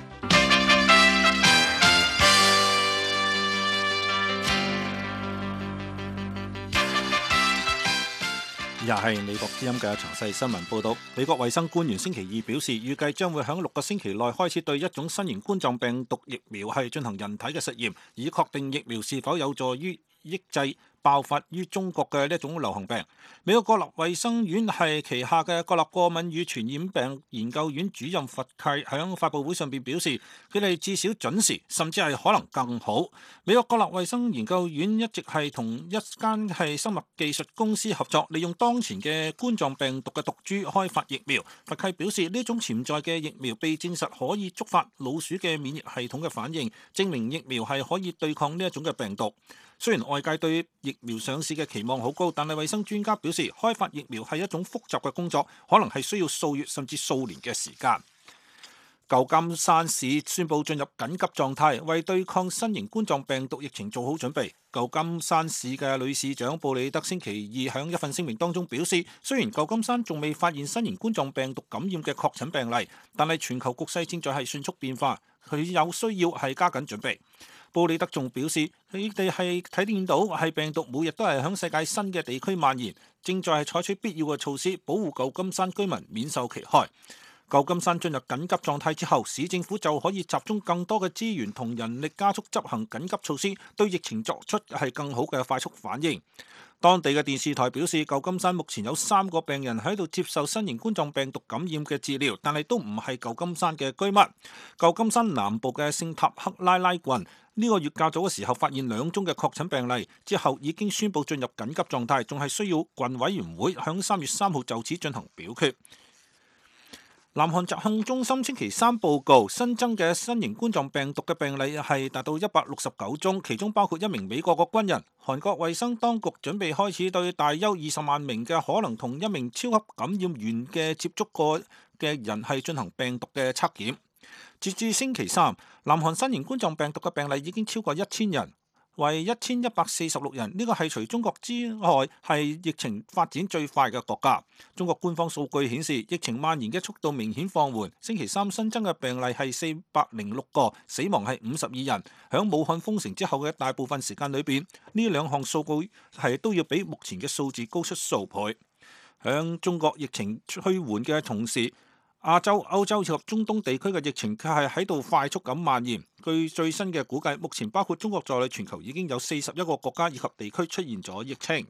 以下係美國之音嘅詳細新聞報導。美國衛生官員星期二表示，預計將會喺6個星期內開始對一種新型冠狀病毒疫苗係進行人體嘅實驗，以確定疫苗是否有助於抑制爆發於中國嘅呢一種流行病。美國國立衛生院係旗下嘅國立過敏與傳染病研究院主任佛契喺發佈會上邊表示，佢哋至少準時，甚至係可能更好。美國國立衛生研究院一直係同一間係生物技術公司合作，利用當前嘅冠狀病毒嘅毒株開發疫苗。佛契表示，呢種潛在嘅疫苗被證實可以觸發老鼠嘅免疫系統嘅反應，證明疫苗係可以對抗呢一種嘅病毒。雖然外界對疫苗上市嘅期望好高，但係衛生專家表示，開發疫苗係一種複雜嘅工作，可能係需要數月甚至數年嘅時間。舊金山市宣布進入緊急狀態，為對抗新型冠狀病毒疫情做好準備。舊金山市嘅女市長布里德星期二喺一份聲明當中表示，雖然舊金山仲未發現新型冠狀病毒感染嘅確診病例，但係全球局勢正在係迅速變化，佢有需要係加緊準備。布里德仲表示，佢哋係睇見到係病毒每日都係響世界新嘅地區蔓延，正在係採取必要嘅措施保護舊金山居民免受其害。舊金山進入緊急狀態之後，市政府就可以集中更多嘅資源同人力加速執行緊急措施，對疫情作出係更好嘅快速反應。當地嘅電視台表示，舊金山目前有3個病人喺度接受新型冠狀病毒感染嘅治療，但係都唔係舊金山嘅居民。舊金山南部嘅聖塔克拉拉郡呢個月較早嘅時候發現2宗嘅確診病例，之後已經宣布進入緊急狀態，仲係需要郡委員會響3月3號就此進行表決。南韓疾控中心星期3報告，新增嘅新型冠狀病毒嘅病例係達到169宗，其中包括1名美國嘅軍人。韓國衛生當局準備開始對大邱20萬名嘅可能同1名超級感染源嘅接觸過嘅人係進行病毒嘅測檢。截至星期3，南韓新型冠狀病毒嘅病例已經超過1000人。為1146人，呢個係除中國之外係疫情發展最快嘅國家。中國官方數據顯示，疫情蔓延嘅速度明顯放緩。星期3新增嘅病例係406個，死亡係52人。響武漢封城之後嘅大部分時間裏邊，呢2項數據係都要比目前嘅數字高出數倍。響中國疫情趨緩嘅同時，亞洲、歐洲以及中東地區嘅疫情卻係喺度快速咁蔓延。據最新嘅估計，目前包括中國在內，全球已經有41個國家以及地區出現咗疫情。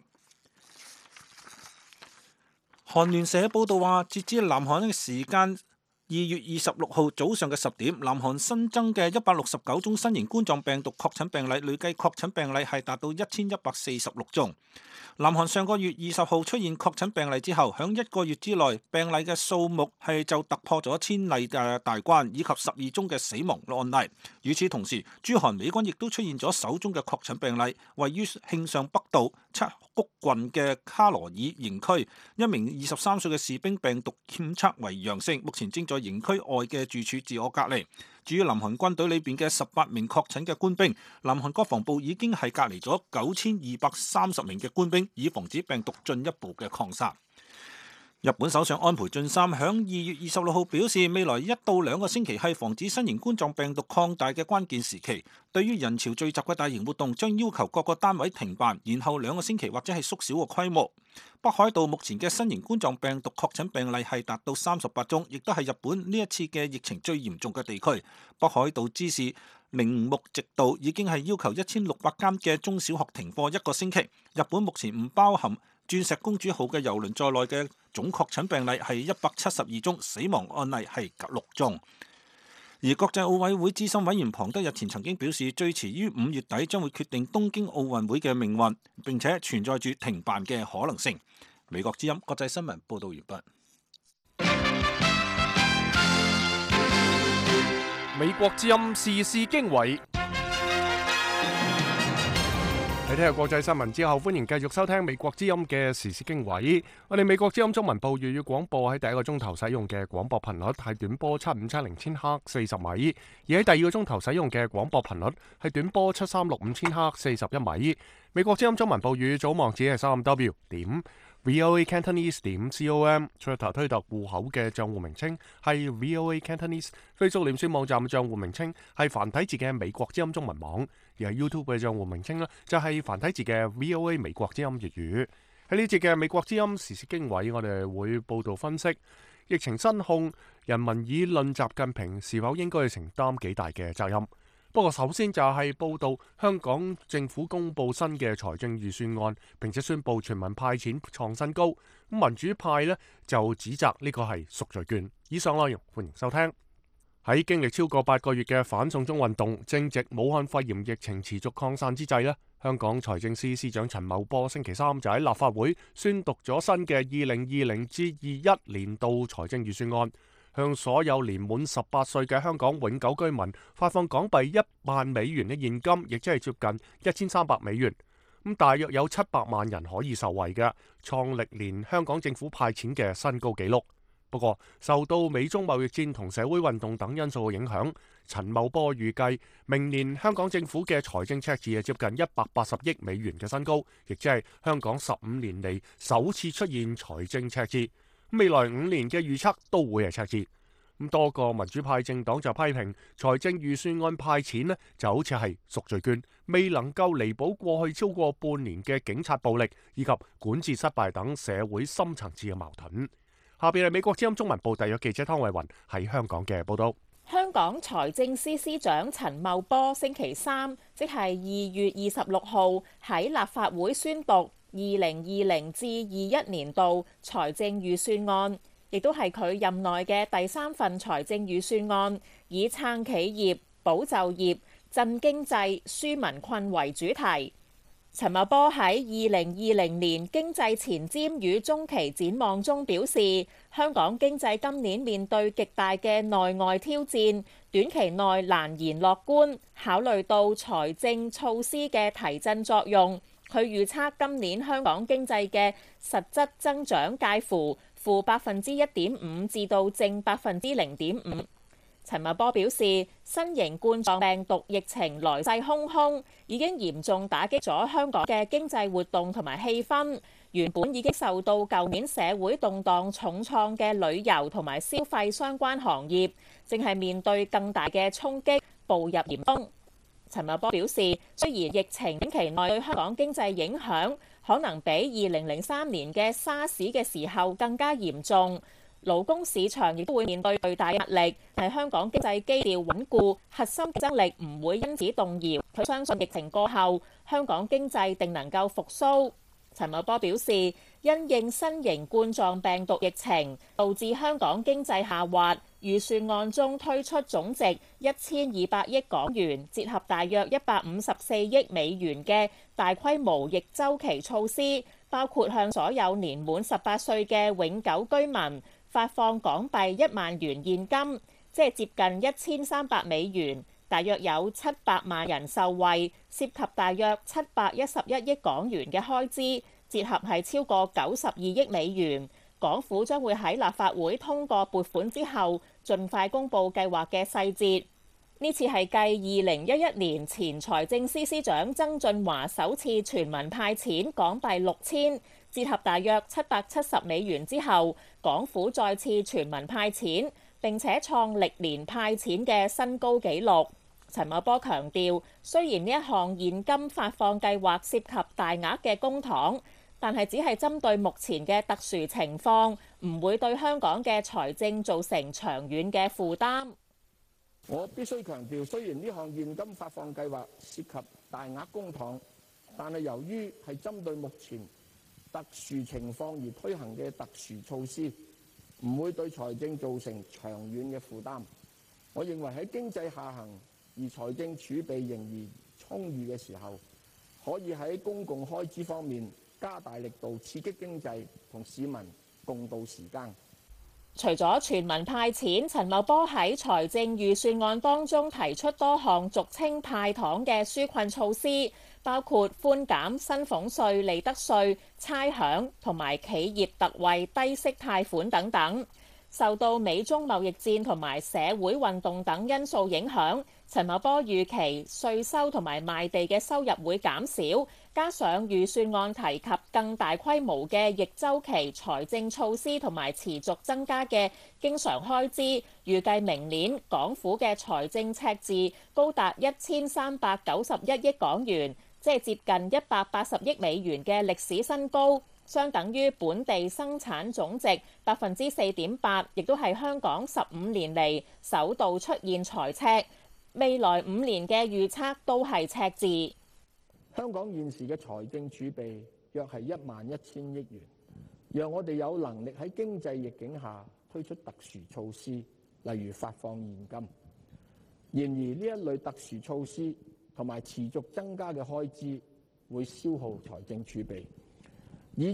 韓聯社報道話，截至南韓嘅時間2月26號早上嘅10點，南韓新增嘅169宗新型冠狀病毒確診病例，累計確診病例係達到1146宗。南韓上個月20號出現確診病例之後，響1個月之內，病例嘅數目係就突破咗1000例嘅大關，以及12宗嘅死亡案例。與此同時，駐韓美軍亦都出現咗首宗嘅確診病例，位於慶尚北道七谷郡嘅卡羅爾營區，一名23歲嘅士兵病毒檢測為陽性，目前正在營區外嘅住處自我隔離。至於南韓軍隊裏邊嘅18名確診嘅官兵，南韓國防部已經係隔離咗9230名嘅官兵，以防止病毒進一步嘅擴散。日本首相安倍晉三響2月26號表示，未來1到2個星期係防止新型冠狀病毒擴大嘅關鍵時期。對於人潮聚集嘅大型活動，將要求各個單位停辦，然後2個星期或者係縮小個規模。北海道目前嘅新型冠狀病毒確診病例係達到38宗，亦都係日本呢一次嘅疫情最嚴重嘅地區。北海道知事鈴木直道已經係要求1600間嘅中小學停課1個星期。日本目前唔包含鑽石公主號嘅郵輪在內嘅總確診病例係172宗，死亡案例係6宗。而國際奧委會資深委員龐德日前曾經表示，最遲於5月底將會決定東京奧運會嘅命運，並且存在住停辦嘅可能性。美國之音國際新聞報導完畢。 美國之音時事經緯。喺聽下國際新聞之後，歡迎繼續收聽美國之音嘅時事經緯。我哋美國之音中文部粵語廣播喺第一個鐘頭使用嘅廣播頻率係短波7570千赫40米，而喺第二個鐘頭使用嘅廣播頻率係短波7365千赫41米。美國之音中文部語組網址係3W 點 VOA Cantonese 點 com， Twitter 推特戶口嘅賬戶名稱係 VOA Cantonese， Facebook 臉書網站嘅賬戶名稱係繁體字嘅美國之音中文網，而係 YouTube 嘅賬戶名稱呢就係繁體字嘅 VOA 美國之音粵語。喺呢節嘅美國之音時事經緯，我哋會報道分析疫情失控，人民議論習近平是否應該承擔幾大嘅責任。不過首先就係報道香港政府公布新嘅財政預算案，並且宣布全民派錢創新高。咁民主派呢就指責呢個係贖罪券。以上內容歡迎收聽。喺經歷超過8個月嘅反送中運動，正值武漢肺炎疫情持續擴散之際呢，香港財政司司長陳茂波星期三就喺立法會宣讀咗新嘅2020-21年度財政預算案，向所有年滿18歲嘅香港永久居民發放港幣1萬美元嘅現金，亦即係接近1300美元。咁大約有700萬人可以受惠嘅，創歷年香港政府派錢嘅新高紀錄。不過，受到美中貿易戰同社會運動等因素嘅影響，陳茂波預計明年香港政府嘅財政赤字係接近180億美元嘅新高，亦即係香港15年嚟首次出現財政赤字。未來5年嘅預測都會係赤字。咁多個民主派政黨就批評財政預算案派錢呢就好似係贖罪券，未能夠彌補過去超過半年嘅警察暴力以及管治失敗等社會深層次嘅矛盾。下邊係美國之音中文部特約記者湯慧雲喺香港嘅報道。 香港財政司司長陳茂波星期三，即係2月26號喺立法會宣讀2020-21年度財政預算案，亦都係佢任內嘅第3份財政預算案，以撐企業、保就業、振經濟、紓民困為主題。陳茂波喺2020年經濟前瞻與中期展望中表示，香港經濟今年面對極大嘅內外挑戰，短期內難言樂觀。考慮到財政措施嘅提振作用，佢預測今年香港經濟嘅實質增長介乎負1.5%至到正0.5%。陳茂波表示，新型冠狀病毒疫情來勢洶洶，已經嚴重打擊咗香港嘅經濟活動同埋氣氛。原本已經受到舊年社會動盪重創嘅旅遊同埋消費相關行業，正係面對更大嘅衝擊，步入嚴冬。陳茂波表示，雖然疫情短期內對香港經濟影響可能比2003年嘅沙士嘅時候更加嚴重，勞工市場亦都會面對巨大壓力，但係香港經濟基調穩固，核心競爭力唔會因此動搖。佢相信疫情過後，香港經濟定能夠復甦。陳茂波表示，因應新型冠狀病毒疫情導致香港經濟下滑，預算案中推出總值1200億港元，折合大約154億美元嘅大規模逆週期措施，包括向所有年滿18歲嘅永久居民發放港幣1萬元現金，即係接近1300美元，大約有700萬人受惠，涉及大約711億港元嘅開支，折合係超過92億美元。港府將會喺立法會通過撥款之後，盡快公布計劃嘅細節。呢次係繼2011年前財政司司長曾俊華首次全民派錢港幣6000，折合大約770美元之後，港府再次全民派錢，並且創歷年派錢嘅新高紀錄。陳茂波強調，雖然呢一項現金發放計劃涉及大額嘅公帑，但係只係針對目前嘅特殊情況，唔會對香港嘅財政造成長遠嘅負擔。 我必須強調，雖然呢項現金發放計劃涉及大額公帑，但係由於係針對目前特殊情況而推行嘅特殊措施，唔會對財政造成長遠嘅負擔。我認為喺經濟下行而財政儲備仍然充裕嘅時候，可以喺公共開支方面加大力度刺激經濟，同市民共度時艱。 除咗全民派錢，陳茂波喺財政預算案當中提出多項俗稱派糖嘅紓困措施，包括寬減薪俸稅、利得稅、差餉同埋企業特惠低息貸款等等。受到美中貿易戰同埋社會運動等因素影響，陳茂波預期稅收同埋賣地嘅收入會減少，加上預算案提及更大規模嘅逆周期財政措施同埋持續增加嘅經常開支，預計明年港府嘅財政赤字高達1391億港元，即係接近180億美元嘅歷史新高。相等於本地生產總值4.8%，亦都係香港15年嚟首度出現財赤。未來5年嘅預測都係赤字。 香港現時嘅財政儲備約係11000億元，讓我哋有能力喺經濟逆境下推出特殊措施，例如發放現金。然而呢一類特殊措施同埋持續增加嘅開支會消耗財政儲備。以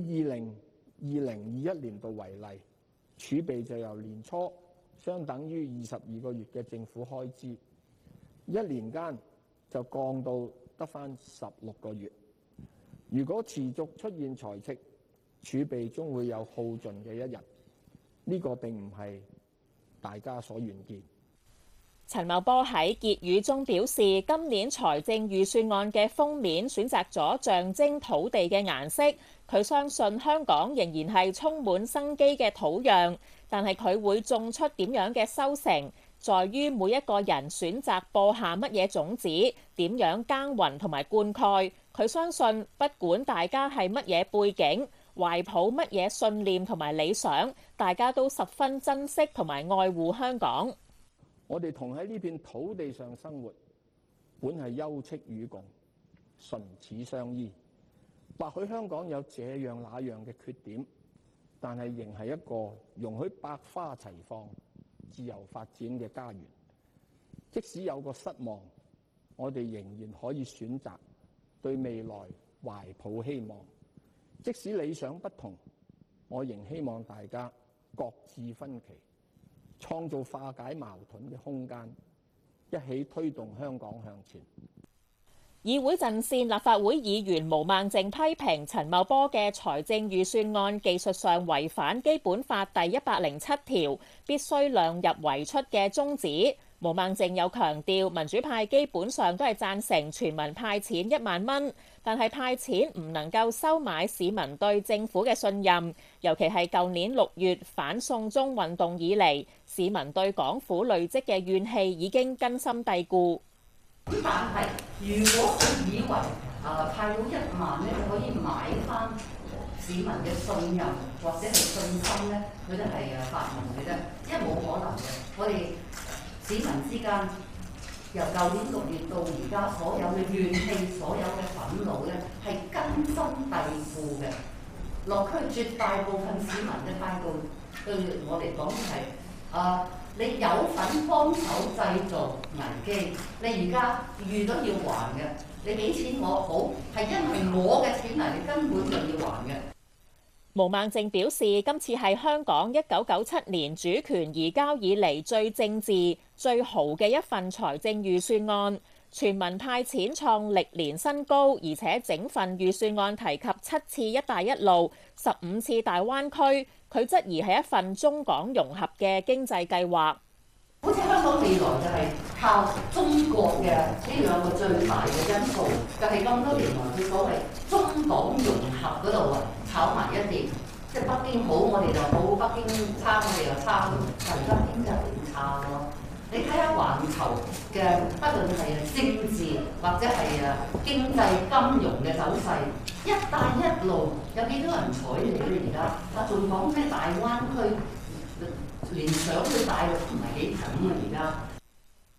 2020-21年度為例，儲備就由年初相等於22個月嘅政府開支，一年間就降到得返16個月。如果持續出現財赤，儲備終會有耗盡嘅一日，呢個並唔係大家所願見。 陳茂波喺結語中表示，今年財政預算案嘅封面選擇咗象徵土地嘅顏色。佢相信香港仍然係充滿生機嘅土壤，但係佢會種出點樣嘅收成，在於每一個人選擇播下乜嘢種子，點樣耕耘同埋灌溉。佢相信不管大家係乜嘢背景，懷抱乜嘢信念同埋理想，大家都十分珍惜同埋愛護香港。 我哋同喺呢片土地上生活，本係休戚與共，唇齒相依。或許香港有這樣那樣嘅缺點，但係仍係一個容許百花齊放、自由發展嘅家園。即使有個失望，我哋仍然可以選擇對未來懷抱希望。即使理想不同，我仍希望大家各自分歧，創造化解矛盾嘅空間，一起推動香港向前。 議會陣線立法會議員毛孟靜批評陳茂波嘅財政預算案技術上違反基本法第107條，必須量入為出嘅宗旨。毛孟靜又強調，民主派基本上都係贊成全民派錢1萬蚊，但係派錢唔能夠收買市民對政府嘅信任，尤其係舊年6月反送中運動以嚟，市民對港府累積嘅怨氣已經根深蒂固。 但係如果佢以為派到1萬咧，就可以買翻市民嘅信任或者係信心咧，佢都係發夢嘅啫，因為冇可能嘅。我哋市民之間由舊年6月到而家，所有嘅怨氣、所有嘅憤怒咧，係根深蒂固嘅。落區絕大部分市民嘅態度對我嚟講係你有份幫手製造危機，你而家預咗要還嘅，你俾錢我好，係因為我嘅錢嚟，你根本就要還嘅。 毛孟靜表示，今次係香港1997年主權移交以嚟最政治、最豪嘅一份財政預算案，全民派錢創歷年新高，而且整份預算案提及7次一帶一路、15次大灣區。佢質疑係一份中港融合嘅經濟計劃。 好似香港未來就係靠中國嘅呢兩個最大嘅因素，就係咁多年來佢所謂中港融合嗰度炒埋一碟，即係北京好我哋就好，北京差我哋又差，但係而家經濟好差咯。你睇下環球嘅，不論係政治或者係經濟金融嘅走勢，一帶一路有幾多人睬你咧？而家仲講咩大灣區，連想去大陸都唔係幾近啊！而家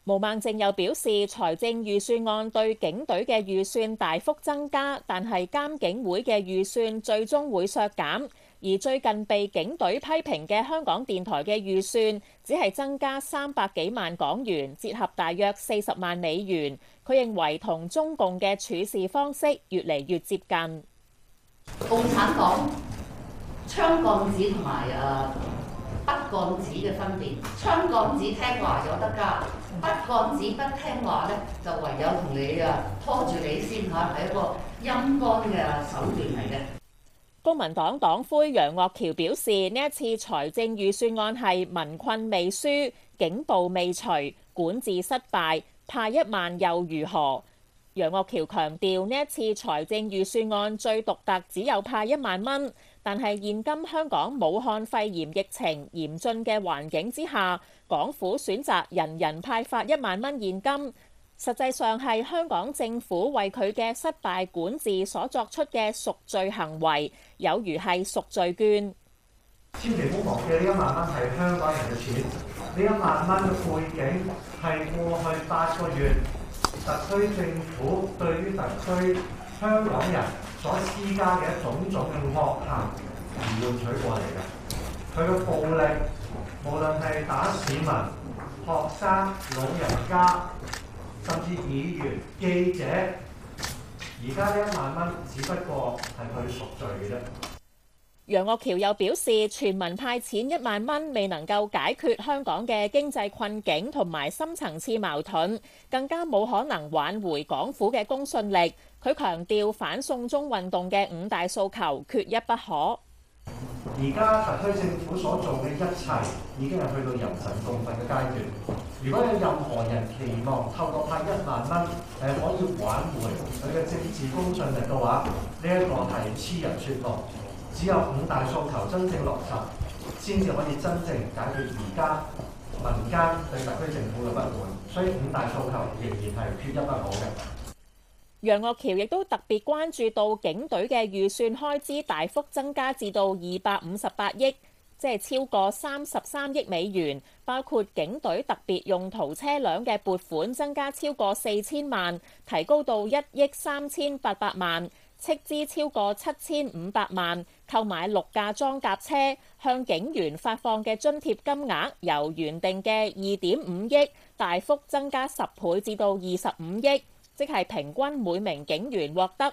毛孟靜又表示，財政預算案對警隊嘅預算大幅增加，但係監警會嘅預算最終會削減。而最近被警隊批評嘅香港電台嘅預算，只係增加300幾萬港元，折合大約40萬美元。佢認為同中共嘅處事方式越嚟越接近。 共產黨槍桿子同埋筆桿子嘅分別，槍桿子聽話有得加，筆桿子不聽話咧，就唯有同你拖住你先嚇，係一個陰乾嘅手段嚟嘅。 公民黨黨魁楊岳橋表示，呢一次財政預算案係民困未紓、警暴未除、管治失敗，派1萬又如何？楊岳橋強調，呢一次財政預算案最獨特只有派1萬蚊，但係現今香港武漢肺炎疫情嚴峻嘅環境之下，港府選擇人人派發1萬蚊現金，實際上係香港政府為佢嘅失敗管治所作出嘅贖罪行為，有如係贖罪券。 千祈唔好忘記呢1萬蚊係香港人嘅錢，呢1萬蚊嘅背景係過去8個月特區政府對於特區香港人所施加嘅種種嘅惡行而換取過嚟嘅。佢嘅暴力，無論係打市民、學生、老人家，甚至議員、記者，而家呢1萬蚊只不過係佢贖罪嘅啫。 楊岳橋又表示，全民派錢1萬蚊未能夠解決香港嘅經濟困境同埋深層次矛盾，更加冇可能挽回港府嘅公信力。佢強調反送中運動嘅5大訴求缺一不可。 而家特區政府所做嘅一切已經係去到人神共憤嘅階段。如果有任何人期望透過派1萬蚊可以挽回佢嘅政治公信力嘅話，呢一個係痴人說夢。只有5大訴求真正落實，先至可以真正解決而家民間對特區政府嘅不滿。所以5大訴求仍然係缺一不可嘅。 楊岳橋亦都特別關注到警隊嘅預算開支大幅增加至到258億，即係超過33億美元，包括警隊特別用途車輛嘅撥款增加超過4000萬，提高到1億3800萬。斥資超過7500萬購買6架裝甲車，向警員發放嘅津貼金額由原定嘅2.5億大幅增加10倍至到25億，即係平均每名警員獲得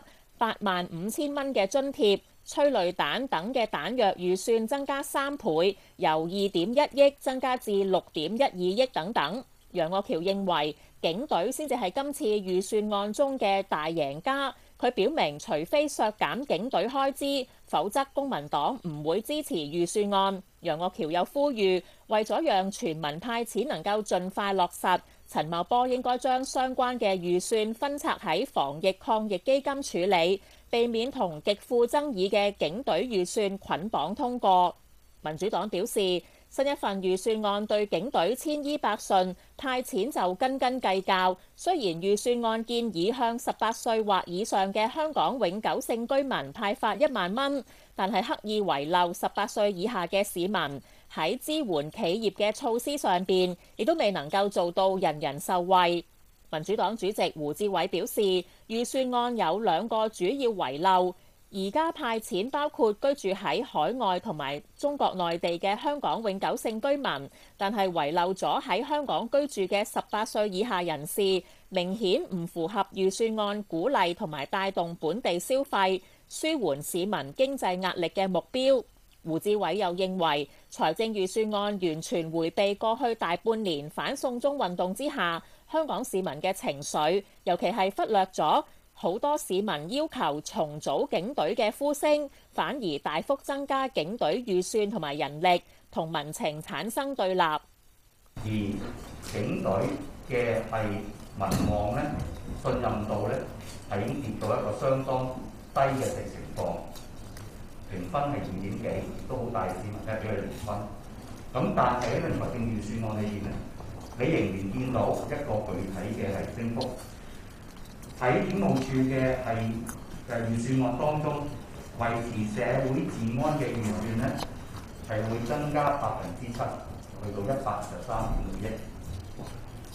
85000蚊嘅津貼。催淚彈等嘅彈藥預算增加3倍，由2.1億增加至6.12億等等。楊岳橋認為警隊先至係今次預算案中嘅大贏家。佢表明，除非削減警隊開支，否則公民黨唔會支持預算案。楊岳橋又呼籲，為咗讓全民派錢能夠盡快落實，陳茂波應該將相關嘅預算分拆喺防疫抗疫基金處理，避免同極富爭議嘅警隊預算捆綁通過。民主黨表示，新一份預算案對警隊千依百順，派錢就斤斤計較。雖然預算案建議向18歲或以上嘅香港永久性居民派發1萬蚊，但係刻意遺漏18歲以下嘅市民。喺支援企業嘅措施上邊，亦都未能夠做到人人受惠。民主黨主席胡志偉表示，預算案有2個主要遺漏。而家派錢包括居住喺海外同埋中國內地嘅香港永久性居民，但係遺漏咗喺香港居住嘅18歲以下人士，明顯唔符合預算案鼓勵同埋帶動本地消費、舒緩市民經濟壓力嘅目標。胡志偉又認為，財政預算案完全迴避過去大半年反送中運動之下香港市民嘅情緒，尤其係忽略咗好多市民要求重組警隊嘅呼聲，反而大幅增加警隊預算同埋人力，同民情產生對立。 而警隊嘅係民望咧、信任度咧係已經跌到一個相當低嘅情況，評分係2點幾，都好大市民咧俾佢0分。咁但係喺個財政預算案裏邊咧，你仍然見到一個具體嘅係升幅。喺警務處嘅係預算案當中，維持社會治安嘅預算咧係會增加7%，去到113.5億。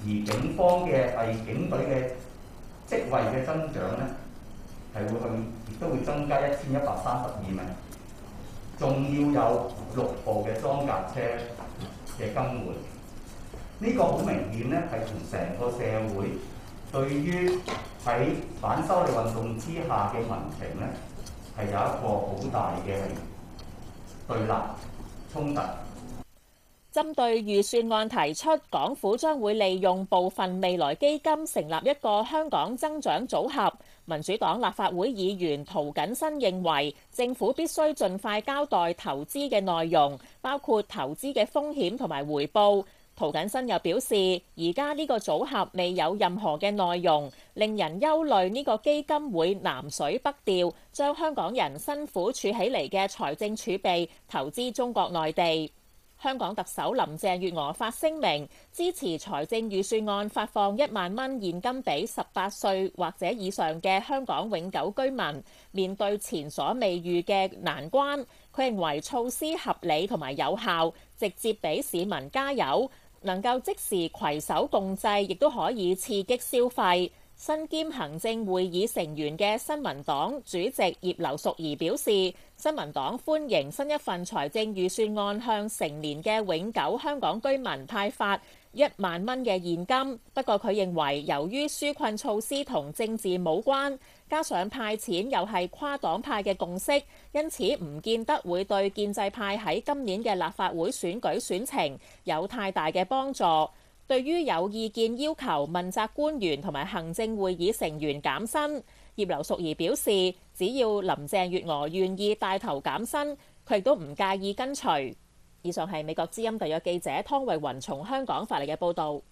而警方嘅警隊嘅職位嘅增長咧，係會亦都會增加1132名，仲要有6部嘅裝甲車嘅更換。呢個好明顯咧，係同成個社會對於喺反修例運動之下嘅民情咧，係有一個好大嘅對立衝突。 針對預算案提出，港府將會利用部分未來基金成立一個香港增長組合。民主黨立法會議員涂謹申認為，政府必須盡快交代投資嘅內容，包括投資嘅風險同埋回報。涂謹申又表示，而家呢個組合未有任何嘅內容，令人憂慮呢個基金會南水北調，將香港人辛苦儲起嚟嘅財政儲備投資中國內地。香港特首林鄭月娥發聲明，支持財政預算案發放1萬蚊現金俾18歲或者以上嘅香港永久居民，面對前所未遇嘅難關。佢認為措施合理同埋有效，直接俾市民加油，能夠即時攜手共濟，亦都可以刺激消費。身兼行政會議成員嘅新民黨主席葉劉淑儀表示，新民黨歡迎新一份財政預算案向成年嘅永久香港居民派發1萬蚊嘅現金。不過佢認為，由於紓困措施同政治無關，加上派錢又係跨黨派嘅共識，因此唔見得會對建制派喺今年嘅立法會選舉選情有太大嘅幫助。對於有意見要求問責官員同埋行政會議成員減薪，葉劉淑儀表示，只要林鄭月娥願意帶頭減薪，佢亦都唔介意跟隨。以上係美國之音特約記者湯慧雲從香港發嚟嘅報導。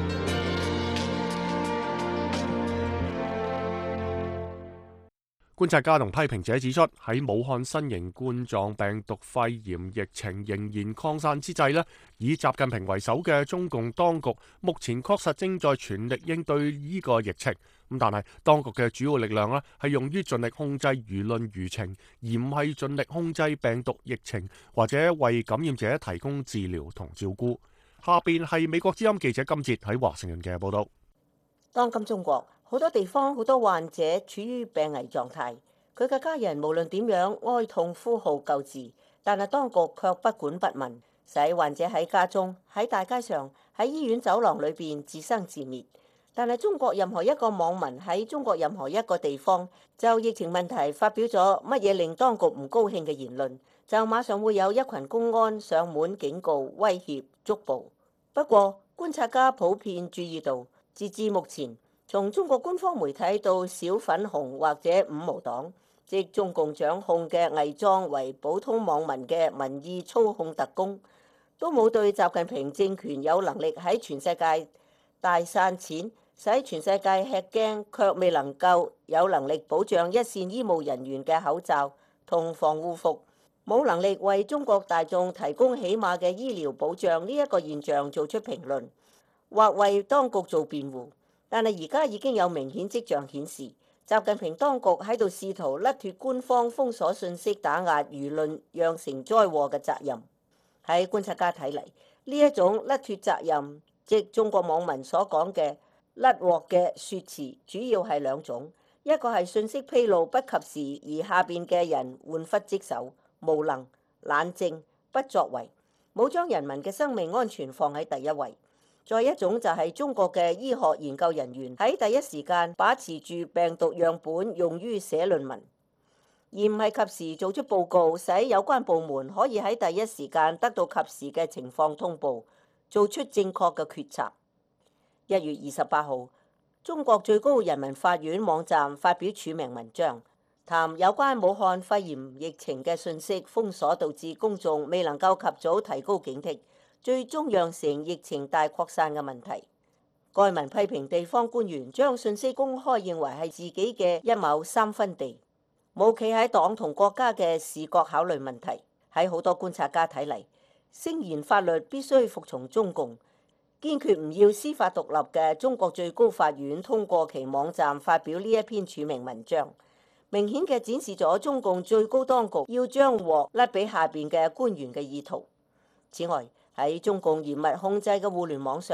觀察家同批評者指出，喺武漢新型冠狀病毒肺炎疫情仍然擴散之際，以習近平為首嘅中共當局目前確實正在全力應對呢個疫情。但係當局嘅主要力量係用於盡力控制輿論輿情，而唔係盡力控制病毒疫情或者為感染者提供治療同照顧。下邊係美國之音記者金哲喺華盛頓嘅報道。 當今中國好多地方好多患者處於病危狀態，佢嘅家人無論點樣哀痛呼號救治，但係當局卻不管不問，使患者喺家中、喺大街上、喺醫院走廊裏邊自生自滅。但係中國任何一個網民喺中國任何一個地方就疫情問題發表咗乜嘢令當局唔高興嘅言論，就馬上會有一群公安上門警告、威脅、捉捕。不過觀察家普遍注意到，截至目前，從中國官方媒體到小粉紅或者五毛黨，即中共掌控嘅偽裝為普通網民嘅民意操控特工，都冇對習近平政權有能力喺全世界大散錢，使全世界吃驚，卻未能夠有能力保障一線醫務人員嘅口罩同防護服，冇能力為中國大眾提供起碼嘅醫療保障呢一個現象做出評論，或為當局做辯護。但係而家已經有明顯跡象顯示，習近平當局喺度試圖甩脱官方封鎖信息、打壓輿論、釀成災禍嘅責任。喺觀察家睇嚟，呢一種甩脱責任，即中國網民所講嘅甩鑊嘅説辭，主要係兩種：一個係信息披露不及時，而下邊嘅人玩忽職守、無能、冷靜、不作為，冇將人民嘅生命安全放喺第一位。再一種就係中國嘅醫學研究人員喺第一時間把持住病毒樣本用於寫論文，而唔係及時做出報告，使有關部門可以喺第一時間得到及時嘅情況通報，做出正確嘅決策。1月28號，中國最高人民法院網站發表署名文章，談有關武漢肺炎疫情嘅信息封鎖導致公眾未能夠及早提高警惕，最終釀成疫情大擴散嘅問題。該文批評地方官員將信息公開認為係自己嘅一畝三分地，冇企喺黨同國家嘅視覺考慮問題。喺好多觀察家睇嚟，聲言法律必須服從中共，堅決唔要司法獨立嘅中國最高法院通過其網站發表呢一篇署名文章，明顯嘅展示咗中共最高當局要將鑊甩俾下邊嘅官員嘅意圖。此外，喺中共嚴密控制嘅互聯網上，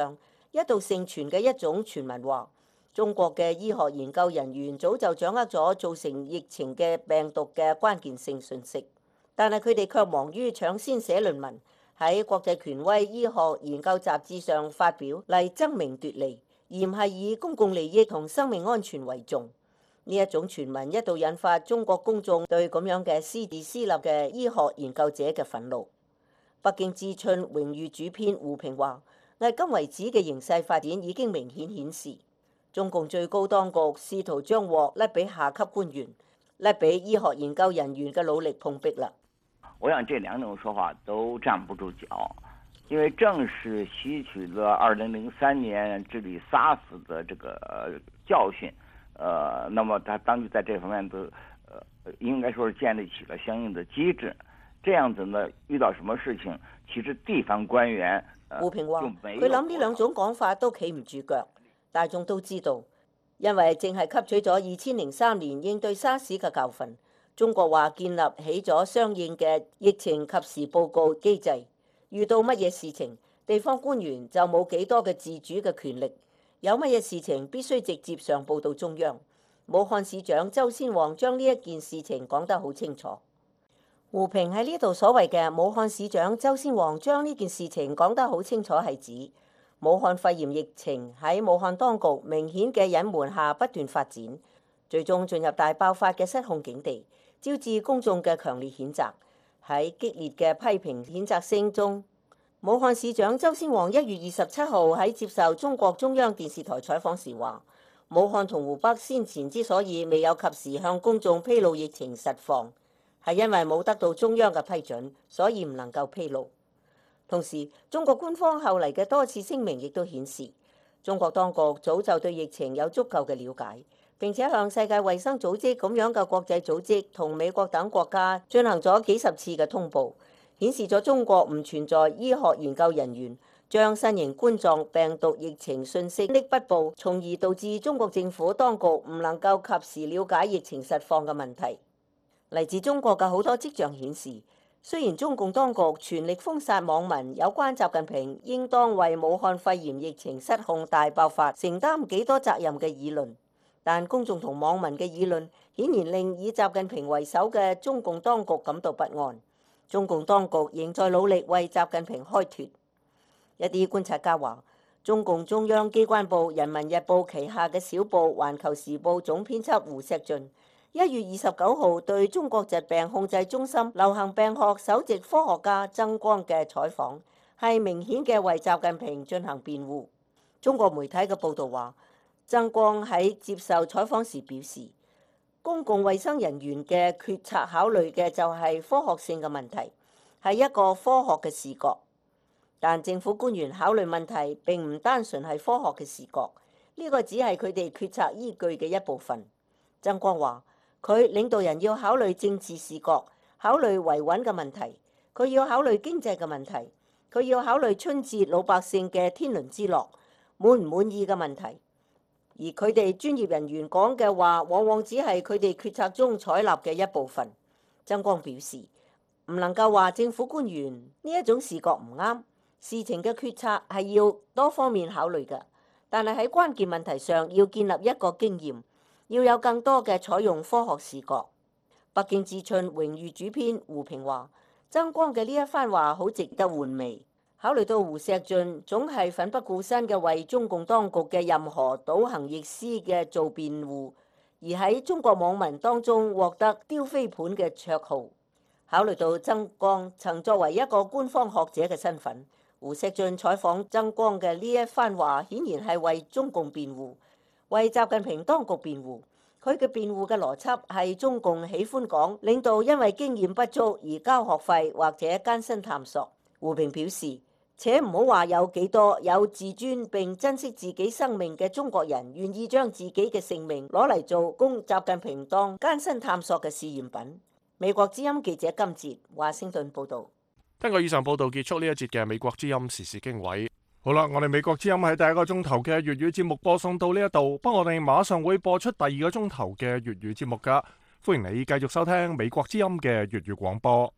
一度盛傳嘅一種傳聞話，中國嘅醫學研究人員早就掌握咗造成疫情嘅病毒嘅關鍵性信息，但係佢哋卻忙於搶先寫論文，喺國際權威醫學研究雜誌上發表嚟爭名奪利，而唔係以公共利益同生命安全為重。呢一種傳聞一度引發中國公眾對咁樣嘅私自私立嘅醫學研究者嘅憤怒。北京之春榮譽主編胡平話：迄今為止嘅形勢發展已經明顯顯示，中共最高當局試圖將鑊甩俾下級官員，甩俾醫學研究人員嘅努力碰壁啦。 我想這兩種說法都站不住腳，因為正是吸取了2003年治理 SARS 的這個教訓。那麼他當局在這方面都應該說是建立起了相應的機制，這樣子呢，遇到什麼事情，其實地方官員胡平話：佢諗呢兩種講法都企唔住腳，大眾都知道，因為淨係吸取咗2003年應對沙士嘅教訓，中國話建立起咗相應嘅疫情及時報告機制，遇到乜嘢事情，地方官員就冇幾多嘅自主嘅權力。有乜嘢事情必須直接上報到中央。武漢市長周先旺將呢一件事情講得好清楚。胡平喺呢度所謂嘅武漢市長周先旺將呢件事情講得好清楚，係指武漢肺炎疫情喺武漢當局明顯嘅隱瞞下不斷發展，最終進入大爆發嘅失控境地，招致公眾嘅強烈譴責。喺激烈嘅批評譴責聲中，武漢市長周先旺1月27號喺接受中國中央電視台採訪時話：武漢同湖北先前之所以未有及時向公眾披露疫情實況，係因為冇得到中央嘅批准，所以唔能夠披露。同時，中國官方後嚟嘅多次聲明亦都顯示，中國當局早就對疫情有足夠嘅了解，並且向世界衛生組織咁樣嘅國際組織同美國等國家進行咗幾十次嘅通報，顯示咗中國唔存在醫學研究人員將新型冠狀病毒疫情信息匿不報，從而導致中國政府當局唔能夠及時了解疫情實況嘅問題。嚟自中國嘅好多跡象顯示，雖然中共當局全力封殺網民有關習近平應當為武漢肺炎疫情失控大爆發承擔幾多責任嘅議論，但公眾同網民嘅議論顯然令以習近平為首嘅中共當局感到不安。中共當局仍在努力為習近平開脫。一啲觀察家話，中共中央機關報《人民日報》旗下嘅小報《環球時報》總編輯胡錫進1月29號對中國疾病控制中心流行病學首席科學家曾光嘅採訪，係明顯嘅為習近平進行辯護。中國媒體嘅報導話，曾光喺接受採訪時表示，公共衛生人員嘅決策考慮嘅就係科學性嘅問題，係一個科學嘅視角。但政府官員考慮問題並唔單純係科學嘅視角，呢個只係佢哋決策依據嘅一部分。曾光話，佢領導人要考慮政治視角，考慮維穩嘅問題，佢要考慮經濟嘅問題，佢要考慮春節老百姓嘅天倫之樂滿唔滿意嘅問題。而佢哋專業人員講嘅話，往往只係佢哋決策中採納嘅一部分。曾光表示，唔能夠話政府官員呢一種視覺唔啱，事情嘅決策係要多方面考慮嘅，但係喺關鍵問題上要建立一個經驗，要有更多嘅採用科學視覺。北京之春榮譽主編胡平話，曾光嘅呢一番話好值得玩味。考慮到胡錫進總係奮不顧身嘅為中共當局嘅任何倒行逆施嘅做辯護，而喺中國網民當中獲得丟飛盤嘅綽號。考慮到曾光曾作為一個官方學者嘅身份，胡錫進採訪曾光嘅呢一番話顯然係為中共辯護，為習近平當局辯護。佢嘅辯護嘅邏輯係中共喜歡講領導因為經驗不足而交學費或者艱辛探索。胡平表示，且唔好話有幾多有自尊並珍惜自己生命嘅中國人願意將自己嘅性命攞嚟做供習近平當艱辛探索嘅試驗品。美國之音記者金哲華盛頓報導。 聽過以上報導，結束呢一節嘅美國之音時事經緯。好啦，我哋美國之音喺第一個鐘頭嘅粵語節目播送到呢一度，不過我哋馬上會播出第二個鐘頭嘅粵語節目㗎。歡迎你繼續收聽美國之音嘅粵語廣播。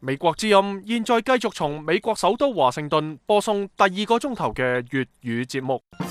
美國之音現在繼續從美國首都華盛頓播送第2個鐘頭嘅粵語節目。